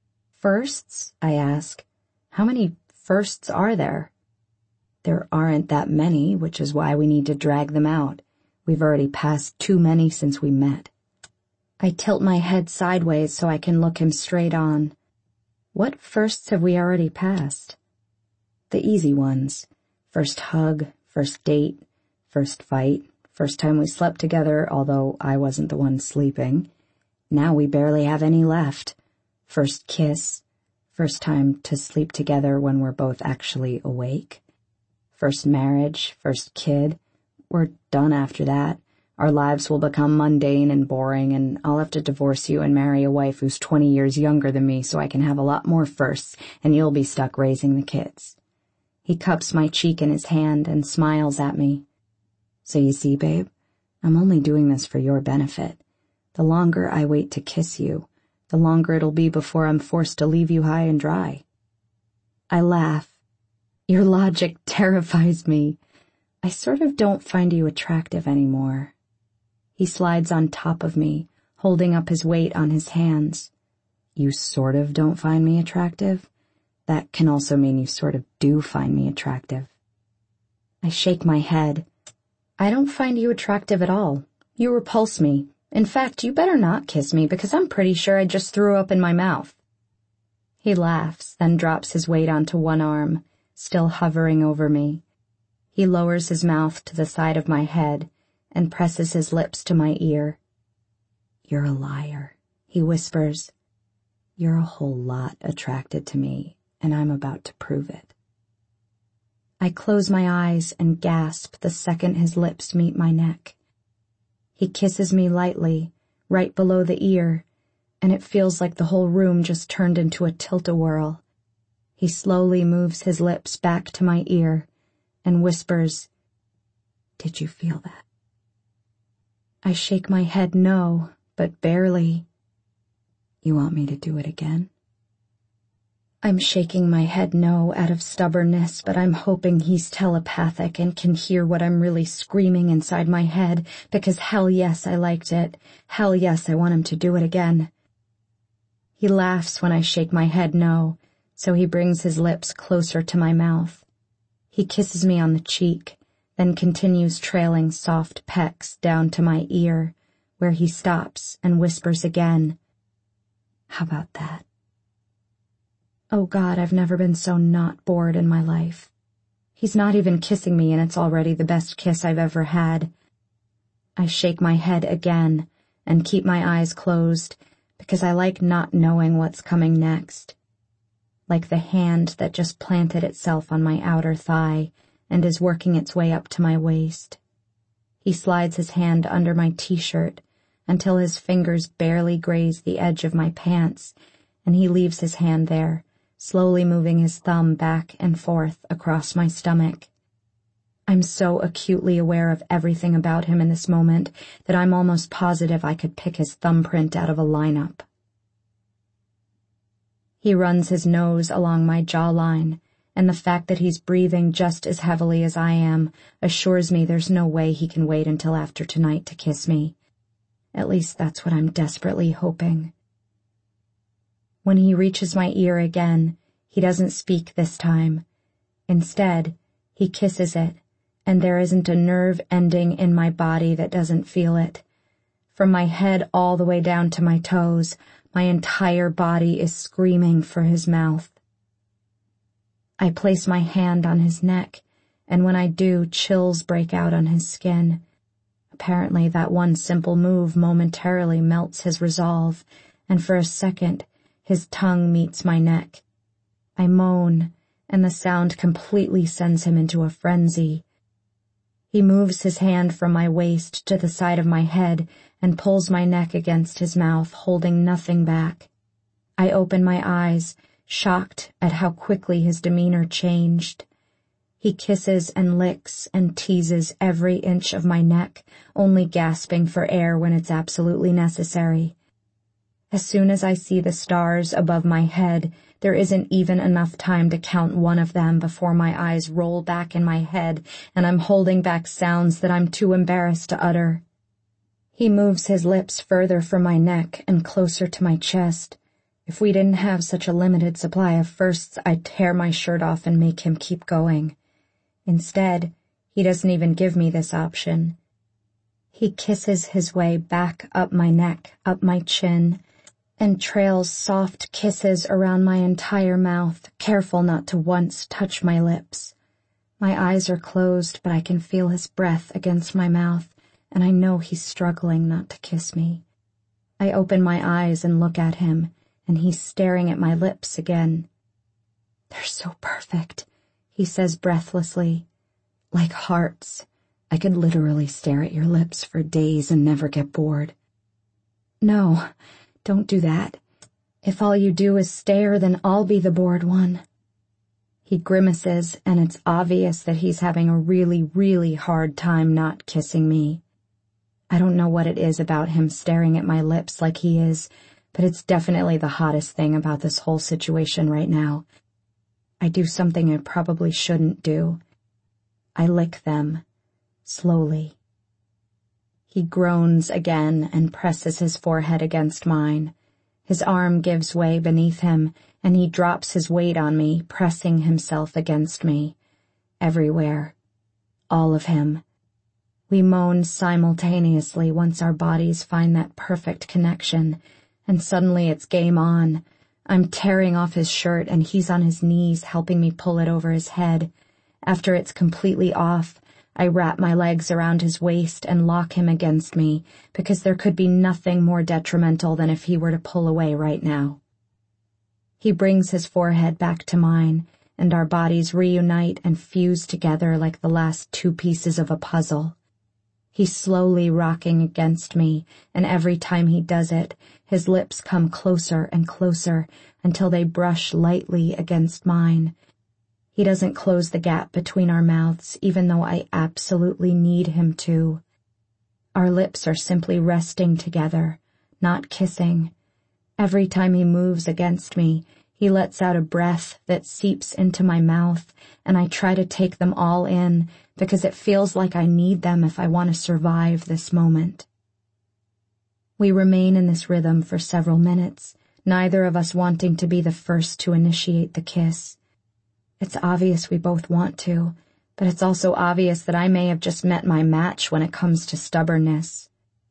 Firsts? I ask. How many firsts are there? There aren't that many, which is why we need to drag them out. We've already passed too many since we met. I tilt my head sideways so I can look him straight on. What firsts have we already passed? The easy ones. First hug, first date, first fight, first time we slept together, although I wasn't the one sleeping. Now we barely have any left. First kiss, first time to sleep together when we're both actually awake. First marriage, first kid. We're done after that. Our lives will become mundane and boring, and I'll have to divorce you and marry a wife who's twenty years younger than me so I can have a lot more firsts, and you'll be stuck raising the kids. He cups my cheek in his hand and smiles at me. So you see, babe, I'm only doing this for your benefit. The longer I wait to kiss you, the longer it'll be before I'm forced to leave you high and dry. I laugh. Your logic terrifies me. I sort of don't find you attractive anymore. He slides on top of me, holding up his weight on his hands. You sort of don't find me attractive? That can also mean you sort of do find me attractive. I shake my head. I don't find you attractive at all. You repulse me. In fact, you better not kiss me because I'm pretty sure I just threw up in my mouth. He laughs, then drops his weight onto one arm, still hovering over me. He lowers his mouth to the side of my head and presses his lips to my ear. You're a liar, he whispers. You're a whole lot attracted to me, and I'm about to prove it. I close my eyes and gasp the second his lips meet my neck. He kisses me lightly, right below the ear, and it feels like the whole room just turned into a tilt-a-whirl. He slowly moves his lips back to my ear and whispers, "Did you feel that?" I shake my head no, but barely. You want me to do it again? I'm shaking my head no out of stubbornness, but I'm hoping he's telepathic and can hear what I'm really screaming inside my head, because hell yes, I liked it. Hell yes, I want him to do it again. He laughs when I shake my head no, so he brings his lips closer to my mouth. He kisses me on the cheek, then continues trailing soft pecks down to my ear, where he stops and whispers again, "How about that?" Oh God, I've never been so not bored in my life. He's not even kissing me and it's already the best kiss I've ever had. I shake my head again and keep my eyes closed because I like not knowing what's coming next. Like the hand that just planted itself on my outer thigh and is working its way up to my waist. He slides his hand under my t-shirt until his fingers barely graze the edge of my pants, and he leaves his hand there, slowly moving his thumb back and forth across my stomach. I'm so acutely aware of everything about him in this moment that I'm almost positive I could pick his thumbprint out of a lineup. He runs his nose along my jawline, and the fact that he's breathing just as heavily as I am assures me there's no way he can wait until after tonight to kiss me. At least that's what I'm desperately hoping. When he reaches my ear again, he doesn't speak this time. Instead, he kisses it, and there isn't a nerve ending in my body that doesn't feel it. From my head all the way down to my toes, my entire body is screaming for his mouth. I place my hand on his neck, and when I do, chills break out on his skin. Apparently that one simple move momentarily melts his resolve, and for a second, his tongue meets my neck. I moan, and the sound completely sends him into a frenzy. He moves his hand from my waist to the side of my head and pulls my neck against his mouth, holding nothing back. I open my eyes, shocked at how quickly his demeanor changed. He kisses and licks and teases every inch of my neck, only gasping for air when it's absolutely necessary. As soon as I see the stars above my head, there isn't even enough time to count one of them before my eyes roll back in my head and I'm holding back sounds that I'm too embarrassed to utter. He moves his lips further from my neck and closer to my chest. If we didn't have such a limited supply of firsts, I'd tear my shirt off and make him keep going. Instead, he doesn't even give me this option. He kisses his way back up my neck, up my chin, and trails soft kisses around my entire mouth, careful not to once touch my lips. My eyes are closed, but I can feel his breath against my mouth, and I know he's struggling not to kiss me. I open my eyes and look at him, and he's staring at my lips again. "They're so perfect," he says breathlessly. "Like hearts. I could literally stare at your lips for days and never get bored." "No, don't do that. If all you do is stare, then I'll be the bored one." He grimaces, and it's obvious that he's having a really, really hard time not kissing me. I don't know what it is about him staring at my lips like he is, but it's definitely the hottest thing about this whole situation right now. I do something I probably shouldn't do. I lick them, slowly. He groans again and presses his forehead against mine. His arm gives way beneath him, and he drops his weight on me, pressing himself against me. Everywhere. All of him. We moan simultaneously once our bodies find that perfect connection, and suddenly it's game on. I'm tearing off his shirt, and he's on his knees helping me pull it over his head. After it's completely off, I wrap my legs around his waist and lock him against me, because there could be nothing more detrimental than if he were to pull away right now. He brings his forehead back to mine, and our bodies reunite and fuse together like the last two pieces of a puzzle. He's slowly rocking against me, and every time he does it, his lips come closer and closer until they brush lightly against mine. He doesn't close the gap between our mouths, even though I absolutely need him to. Our lips are simply resting together, not kissing. Every time he moves against me, he lets out a breath that seeps into my mouth, and I try to take them all in, because it feels like I need them if I want to survive this moment. We remain in this rhythm for several minutes, neither of us wanting to be the first to initiate the kiss. It's obvious we both want to, but it's also obvious that I may have just met my match when it comes to stubbornness.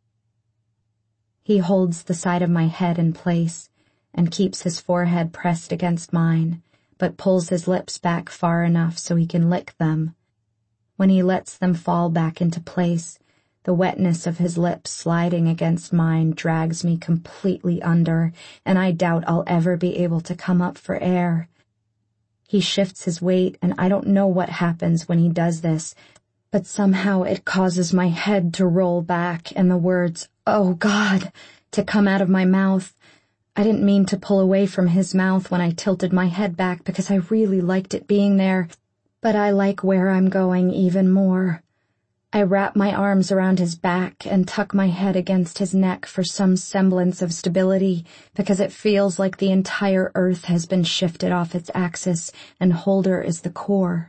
He holds the side of my head in place and keeps his forehead pressed against mine, but pulls his lips back far enough so he can lick them. When he lets them fall back into place, the wetness of his lips sliding against mine drags me completely under, and I doubt I'll ever be able to come up for air. He shifts his weight, and I don't know what happens when he does this, but somehow it causes my head to roll back and the words, "Oh God," to come out of my mouth. I didn't mean to pull away from his mouth when I tilted my head back because I really liked it being there, but I like where I'm going even more. I wrap my arms around his back and tuck my head against his neck for some semblance of stability, because it feels like the entire earth has been shifted off its axis and Holder is the core.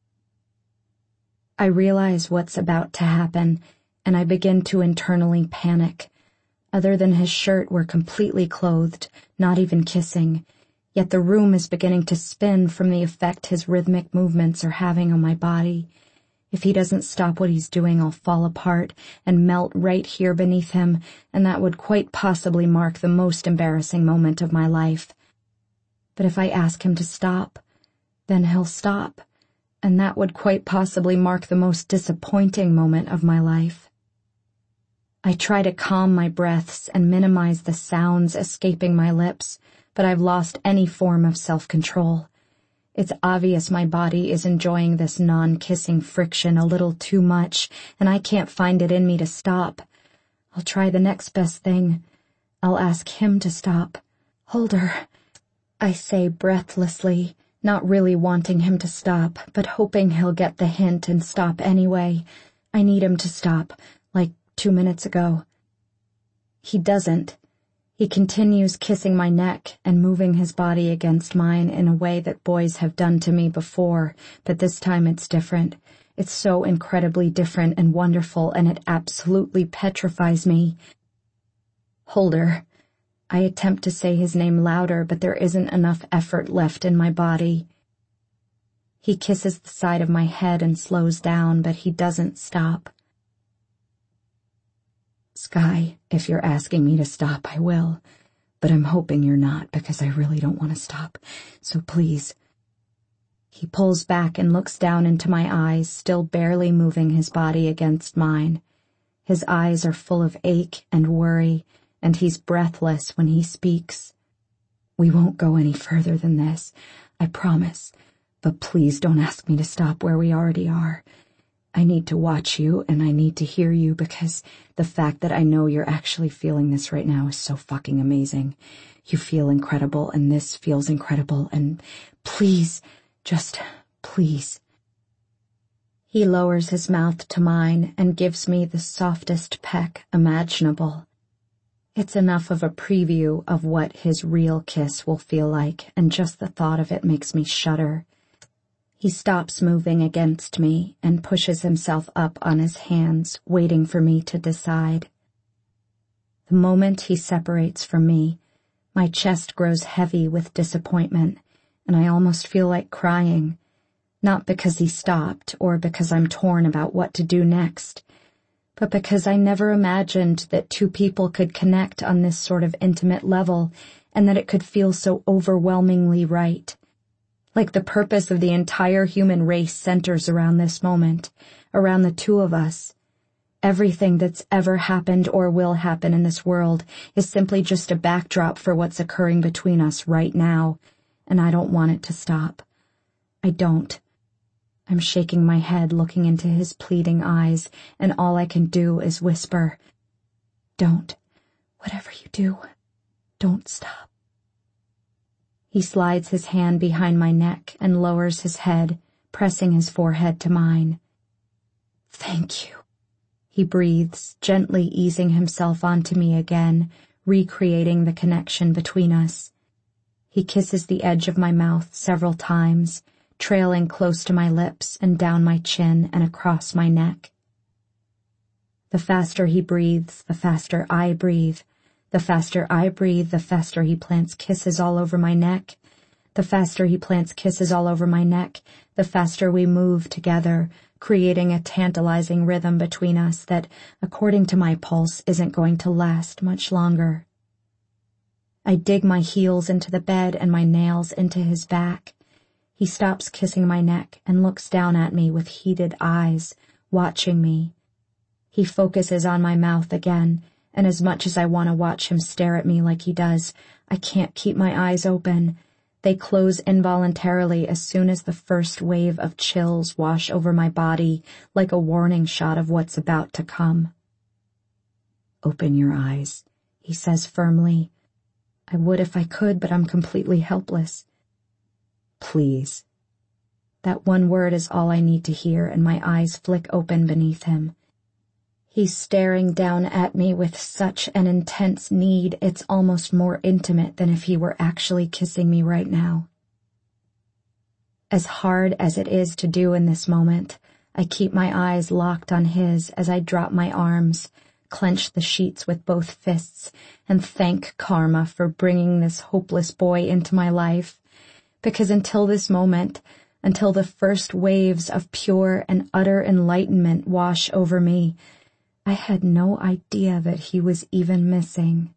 I realize what's about to happen, and I begin to internally panic. Other than his shirt, we're completely clothed, not even kissing, yet the room is beginning to spin from the effect his rhythmic movements are having on my body. If he doesn't stop what he's doing, I'll fall apart and melt right here beneath him, and that would quite possibly mark the most embarrassing moment of my life. But if I ask him to stop, then he'll stop, and that would quite possibly mark the most disappointing moment of my life. I try to calm my breaths and minimize the sounds escaping my lips, but I've lost any form of self-control. It's obvious my body is enjoying this non-kissing friction a little too much, and I can't find it in me to stop. I'll try the next best thing. I'll ask him to stop. Holder, I say breathlessly, not really wanting him to stop, but hoping he'll get the hint and stop anyway. I need him to stop, like two minutes ago. He doesn't. He continues kissing my neck and moving his body against mine in a way that boys have done to me before, but this time it's different. It's so incredibly different and wonderful, and it absolutely petrifies me. Holder. I attempt to say his name louder, but there isn't enough effort left in my body. He kisses the side of my head and slows down, but he doesn't stop. Sky, if you're asking me to stop, I will, but I'm hoping you're not because I really don't want to stop, so please. He pulls back and looks down into my eyes, still barely moving his body against mine. His eyes are full of ache and worry, and he's breathless when he speaks. We won't go any further than this, I promise, but please don't ask me to stop where we already are. I need to watch you and I need to hear you because the fact that I know you're actually feeling this right now is so fucking amazing. You feel incredible and this feels incredible and please, just please. He lowers his mouth to mine and gives me the softest peck imaginable. It's enough of a preview of what his real kiss will feel like, and just the thought of it makes me shudder. He stops moving against me and pushes himself up on his hands, waiting for me to decide. The moment he separates from me, my chest grows heavy with disappointment, and I almost feel like crying, not because he stopped or because I'm torn about what to do next, but because I never imagined that two people could connect on this sort of intimate level and that it could feel so overwhelmingly right. Like the purpose of the entire human race centers around this moment, around the two of us. Everything that's ever happened or will happen in this world is simply just a backdrop for what's occurring between us right now, and I don't want it to stop. I don't. I'm shaking my head, looking into his pleading eyes, and all I can do is whisper, "Don't. Whatever you do, don't stop." He slides his hand behind my neck and lowers his head, pressing his forehead to mine. "Thank you," he breathes, gently easing himself onto me again, recreating the connection between us. He kisses the edge of my mouth several times, trailing close to my lips and down my chin and across my neck. The faster he breathes, the faster I breathe. The faster I breathe, the faster he plants kisses all over my neck. The faster he plants kisses all over my neck, the faster we move together, creating a tantalizing rhythm between us that, according to my pulse, isn't going to last much longer. I dig my heels into the bed and my nails into his back. He stops kissing my neck and looks down at me with heated eyes, watching me. He focuses on my mouth again, and as much as I want to watch him stare at me like he does, I can't keep my eyes open. They close involuntarily as soon as the first wave of chills wash over my body, like a warning shot of what's about to come. "Open your eyes," he says firmly. I would if I could, but I'm completely helpless. "Please." That one word is all I need to hear, and my eyes flick open beneath him. He's staring down at me with such an intense need, it's almost more intimate than if he were actually kissing me right now. As hard as it is to do in this moment, I keep my eyes locked on his as I drop my arms, clench the sheets with both fists, and thank karma for bringing this hopeless boy into my life. Because until this moment, until the first waves of pure and utter enlightenment wash over me, I had no idea that he was even missing.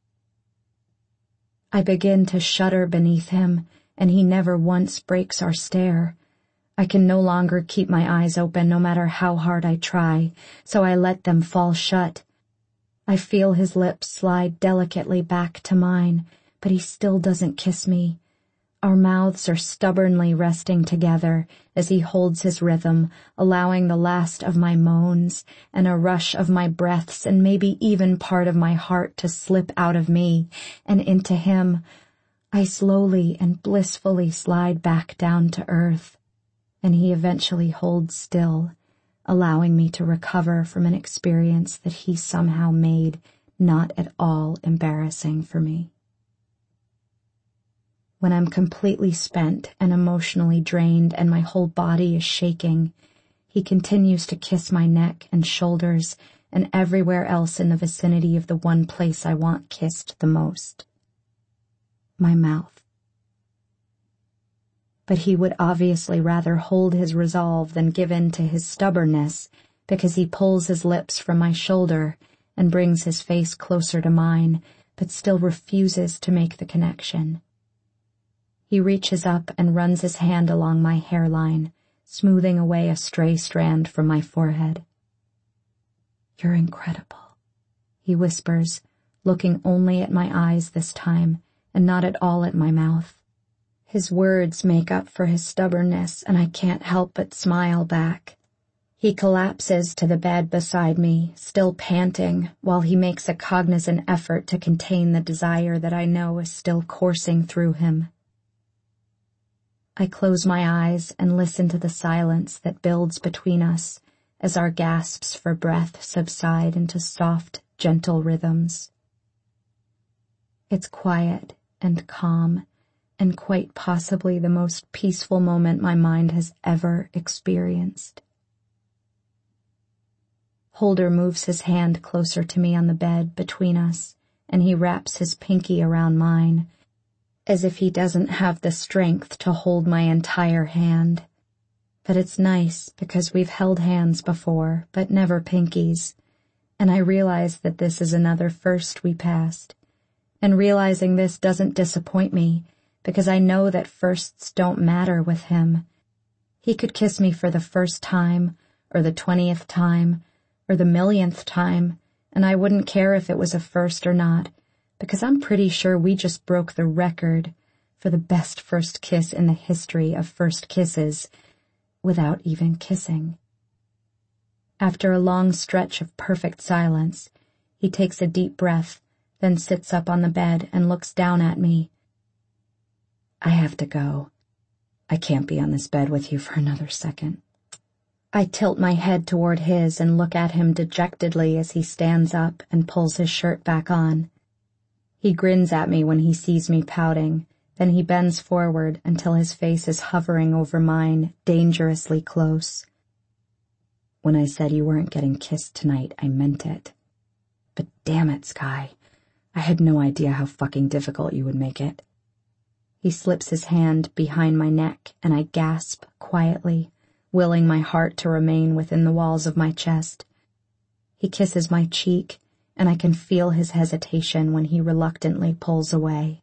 I begin to shudder beneath him, and he never once breaks our stare. I can no longer keep my eyes open no matter how hard I try, so I let them fall shut. I feel his lips slide delicately back to mine, but he still doesn't kiss me. Our mouths are stubbornly resting together as he holds his rhythm, allowing the last of my moans and a rush of my breaths and maybe even part of my heart to slip out of me and into him, I slowly and blissfully slide back down to earth, and he eventually holds still, allowing me to recover from an experience that he somehow made not at all embarrassing for me. When I'm completely spent and emotionally drained and my whole body is shaking, he continues to kiss my neck and shoulders and everywhere else in the vicinity of the one place I want kissed the most. My mouth. But he would obviously rather hold his resolve than give in to his stubbornness, because he pulls his lips from my shoulder and brings his face closer to mine, but still refuses to make the connection. He reaches up and runs his hand along my hairline, smoothing away a stray strand from my forehead. "You're incredible," he whispers, looking only at my eyes this time, and not at all at my mouth. His words make up for his stubbornness, and I can't help but smile back. He collapses to the bed beside me, still panting, while he makes a cognizant effort to contain the desire that I know is still coursing through him. I close my eyes and listen to the silence that builds between us as our gasps for breath subside into soft, gentle rhythms. It's quiet and calm, and quite possibly the most peaceful moment my mind has ever experienced. Holder moves his hand closer to me on the bed between us, and he wraps his pinky around mine, as if he doesn't have the strength to hold my entire hand. But it's nice because we've held hands before, but never pinkies, and I realize that this is another first we passed. And realizing this doesn't disappoint me, because I know that firsts don't matter with him. He could kiss me for the first time, or the twentieth time, or the millionth time, and I wouldn't care if it was a first or not, because I'm pretty sure we just broke the record for the best first kiss in the history of first kisses, without even kissing. After a long stretch of perfect silence, he takes a deep breath, then sits up on the bed and looks down at me. "I have to go. I can't be on this bed with you for another second." I tilt my head toward his and look at him dejectedly as he stands up and pulls his shirt back on. He grins at me when he sees me pouting, then he bends forward until his face is hovering over mine, dangerously close. "When I said you weren't getting kissed tonight, I meant it. But damn it, Sky, I had no idea how fucking difficult you would make it." He slips his hand behind my neck, and I gasp quietly, willing my heart to remain within the walls of my chest. He kisses my cheek, and I can feel his hesitation when he reluctantly pulls away.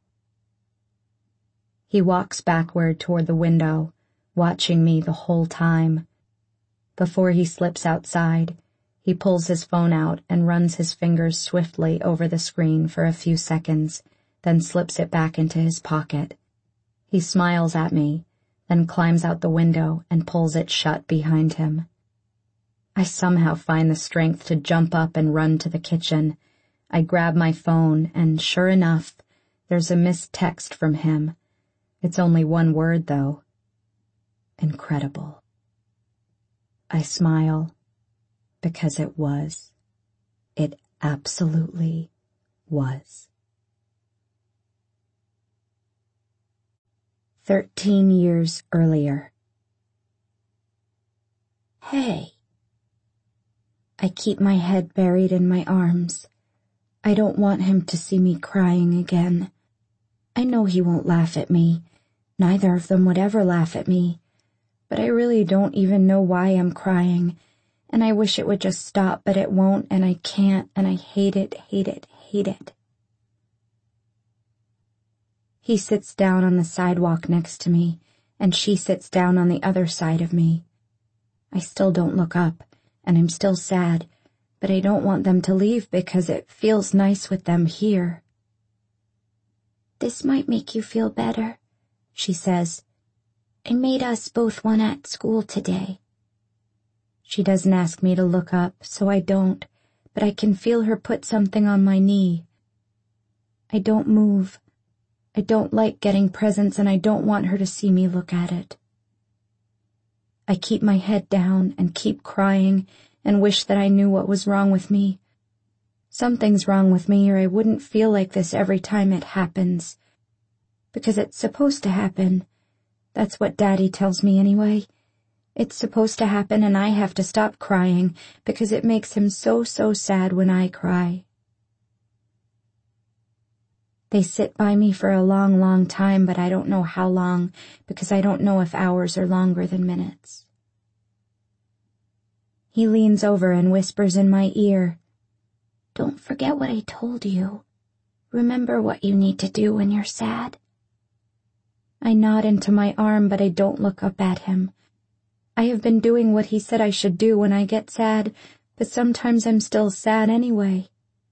He walks backward toward the window, watching me the whole time. Before he slips outside, he pulls his phone out and runs his fingers swiftly over the screen for a few seconds, then slips it back into his pocket. He smiles at me, then climbs out the window and pulls it shut behind him. I somehow find the strength to jump up and run to the kitchen. I grab my phone, and sure enough, there's a missed text from him. It's only one word, though. Incredible. I smile, because it was. It absolutely was. Thirteen years earlier. Hey. I keep my head buried in my arms. I don't want him to see me crying again. I know he won't laugh at me. Neither of them would ever laugh at me. But I really don't even know why I'm crying, and I wish it would just stop, but it won't, and I can't, and I hate it, hate it, hate it. He sits down on the sidewalk next to me, and she sits down on the other side of me. I still don't look up, and I'm still sad, but I don't want them to leave because it feels nice with them here. "This might make you feel better," she says. "I made us both one at school today." She doesn't ask me to look up, so I don't, but I can feel her put something on my knee. I don't move. I don't like getting presents and I don't want her to see me look at it. I keep my head down and keep crying and wish that I knew what was wrong with me. Something's wrong with me or I wouldn't feel like this every time it happens. Because it's supposed to happen. That's what Daddy tells me anyway. It's supposed to happen and I have to stop crying because it makes him so, so sad when I cry. They sit by me for a long, long time, but I don't know how long because I don't know if hours are longer than minutes. He leans over and whispers in my ear, "Don't forget what I told you. Remember what you need to do when you're sad." I nod into my arm, but I don't look up at him. I have been doing what he said I should do when I get sad, but sometimes I'm still sad anyway.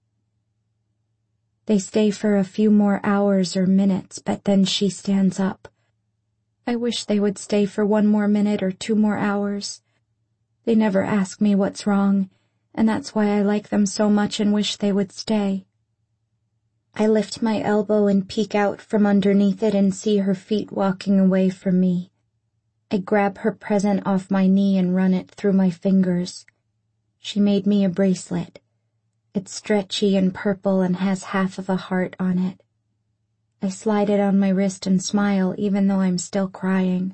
They stay for a few more hours or minutes, but then she stands up. I wish they would stay for one more minute or two more hours. They never ask me what's wrong, and that's why I like them so much and wish they would stay. I lift my elbow and peek out from underneath it and see her feet walking away from me. I grab her present off my knee and run it through my fingers. She made me a bracelet. It's stretchy and purple and has half of a heart on it. I slide it on my wrist and smile even though I'm still crying.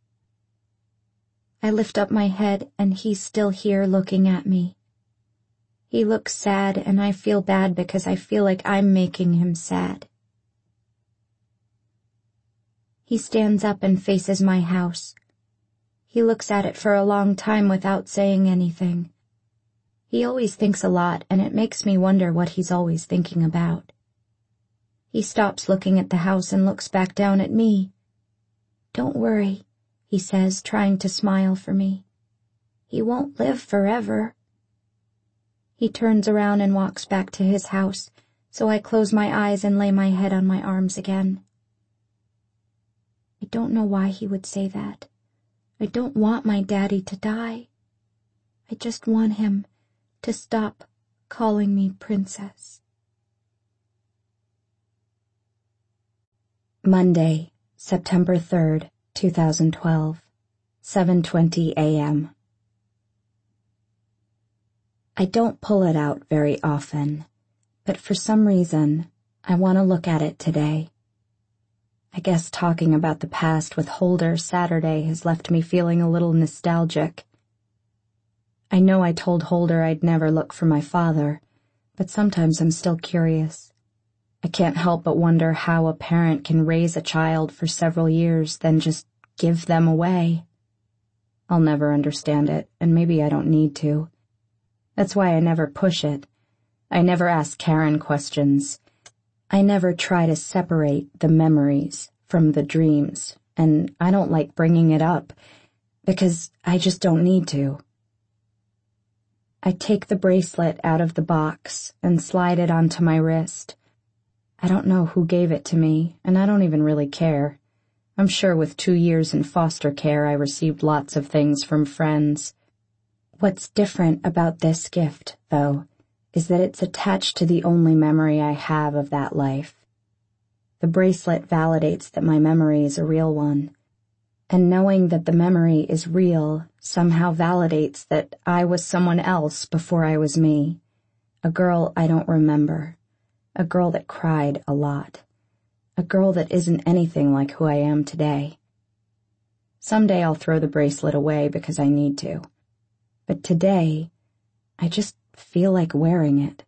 I lift up my head and he's still here looking at me. He looks sad and I feel bad because I feel like I'm making him sad. He stands up and faces my house. He looks at it for a long time without saying anything. He always thinks a lot, and it makes me wonder what he's always thinking about. He stops looking at the house and looks back down at me. "Don't worry," he says, trying to smile for me. "He won't live forever." He turns around and walks back to his house, so I close my eyes and lay my head on my arms again. I don't know why he would say that. I don't want my daddy to die. I just want him to stop calling me princess. Monday, September third, two thousand twelve, seven twenty a m I don't pull it out very often, but for some reason, I want to look at it today. I guess talking about the past with Holder Saturday has left me feeling a little nostalgic. I know I told Holder I'd never look for my father, but sometimes I'm still curious. I can't help but wonder how a parent can raise a child for several years, then just give them away. I'll never understand it, and maybe I don't need to. That's why I never push it. I never ask Karen questions. I never try to separate the memories from the dreams, and I don't like bringing it up, because I just don't need to. I take the bracelet out of the box and slide it onto my wrist. I don't know who gave it to me, and I don't even really care. I'm sure with two years in foster care I received lots of things from friends. What's different about this gift, though, is that it's attached to the only memory I have of that life. The bracelet validates that my memory is a real one, and knowing that the memory is real somehow validates that I was someone else before I was me, a girl I don't remember, a girl that cried a lot, a girl that isn't anything like who I am today. Someday I'll throw the bracelet away because I need to, but today I just feel like wearing it.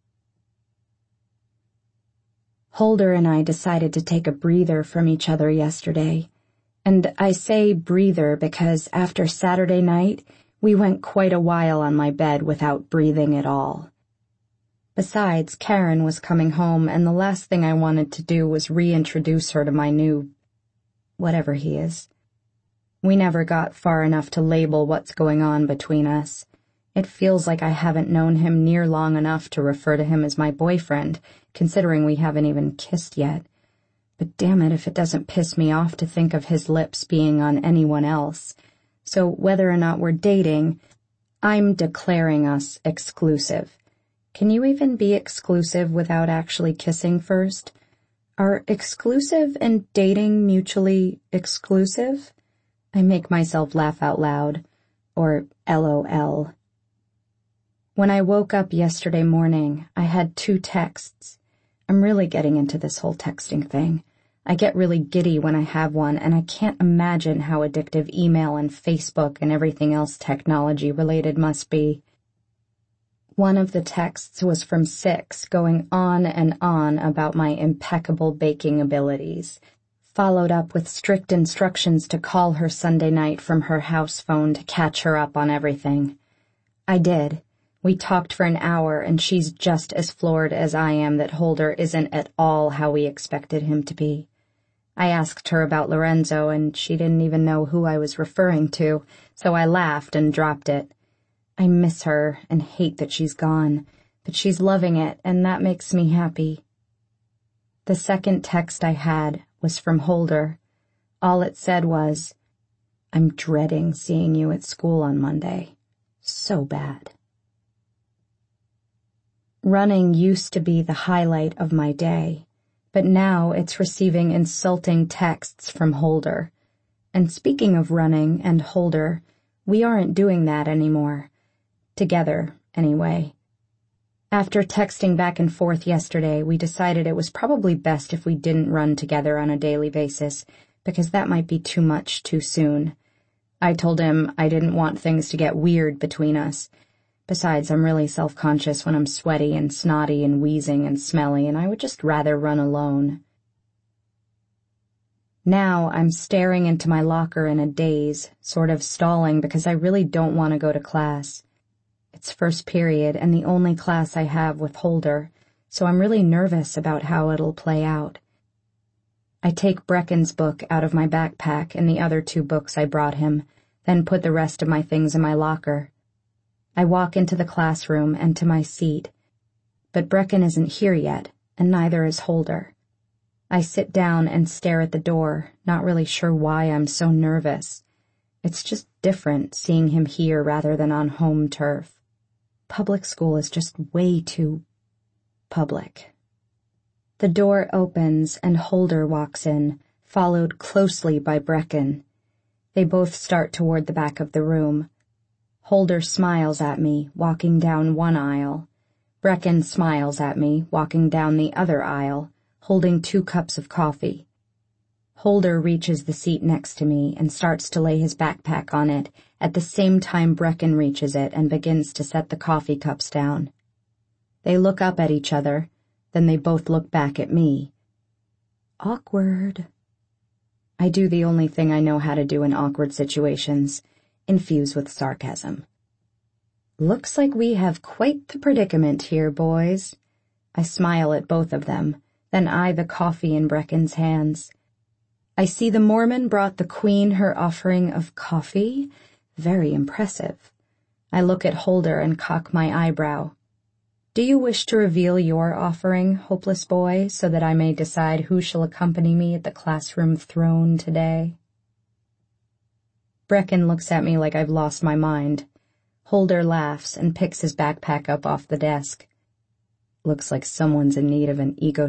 Holder and I decided to take a breather from each other yesterday. And I say breather because after Saturday night, we went quite a while on my bed without breathing at all. Besides, Karen was coming home, and the last thing I wanted to do was reintroduce her to my new whatever he is. We never got far enough to label what's going on between us. It feels like I haven't known him near long enough to refer to him as my boyfriend, considering we haven't even kissed yet. But damn it if it doesn't piss me off to think of his lips being on anyone else. So whether or not we're dating, I'm declaring us exclusive. Can you even be exclusive without actually kissing first? Are exclusive and dating mutually exclusive? I make myself laugh out loud, or LOL. When I woke up yesterday morning, I had two texts. I'm really getting into this whole texting thing. I get really giddy when I have one, and I can't imagine how addictive email and Facebook and everything else technology-related must be. One of the texts was from Six, going on and on about my impeccable baking abilities, followed up with strict instructions to call her Sunday night from her house phone to catch her up on everything. I did. We talked for an hour, and she's just as floored as I am that Holder isn't at all how we expected him to be. I asked her about Lorenzo, and she didn't even know who I was referring to, so I laughed and dropped it. I miss her and hate that she's gone, but she's loving it, and that makes me happy. The second text I had was from Holder. All it said was, "I'm dreading seeing you at school on Monday. So bad." Running used to be the highlight of my day, but now it's receiving insulting texts from Holder. And speaking of running and Holder, we aren't doing that anymore. Together, anyway. After texting back and forth yesterday, we decided it was probably best if we didn't run together on a daily basis, because that might be too much too soon. I told him I didn't want things to get weird between us. Besides, I'm really self-conscious when I'm sweaty and snotty and wheezing and smelly, and I would just rather run alone. Now I'm staring into my locker in a daze, sort of stalling because I really don't want to go to class. It's first period and the only class I have with Holder, so I'm really nervous about how it'll play out. I take Brecken's book out of my backpack and the other two books I brought him, then put the rest of my things in my locker. I walk into the classroom and to my seat, but Brecken isn't here yet, and neither is Holder. I sit down and stare at the door, not really sure why I'm so nervous. It's just different seeing him here rather than on home turf. Public school is just way too public. The door opens and Holder walks in, followed closely by Brecken. They both start toward the back of the room. Holder smiles at me, walking down one aisle. Brecken smiles at me, walking down the other aisle, holding two cups of coffee. Holder reaches the seat next to me and starts to lay his backpack on it, at the same time Brecken reaches it and begins to set the coffee cups down. They look up at each other, then they both look back at me. Awkward. I do the only thing I know how to do in awkward situations, infuse with sarcasm. Looks like we have quite the predicament here, boys. I smile at both of them, then eye the coffee in Brecken's hands. I see the Mormon brought the Queen her offering of coffee. Very impressive. I look at Holder and cock my eyebrow. Do you wish to reveal your offering, hopeless boy, so that I may decide who shall accompany me at the classroom throne today? Brecken looks at me like I've lost my mind. Holder laughs and picks his backpack up off the desk. Looks like someone's in need of an ego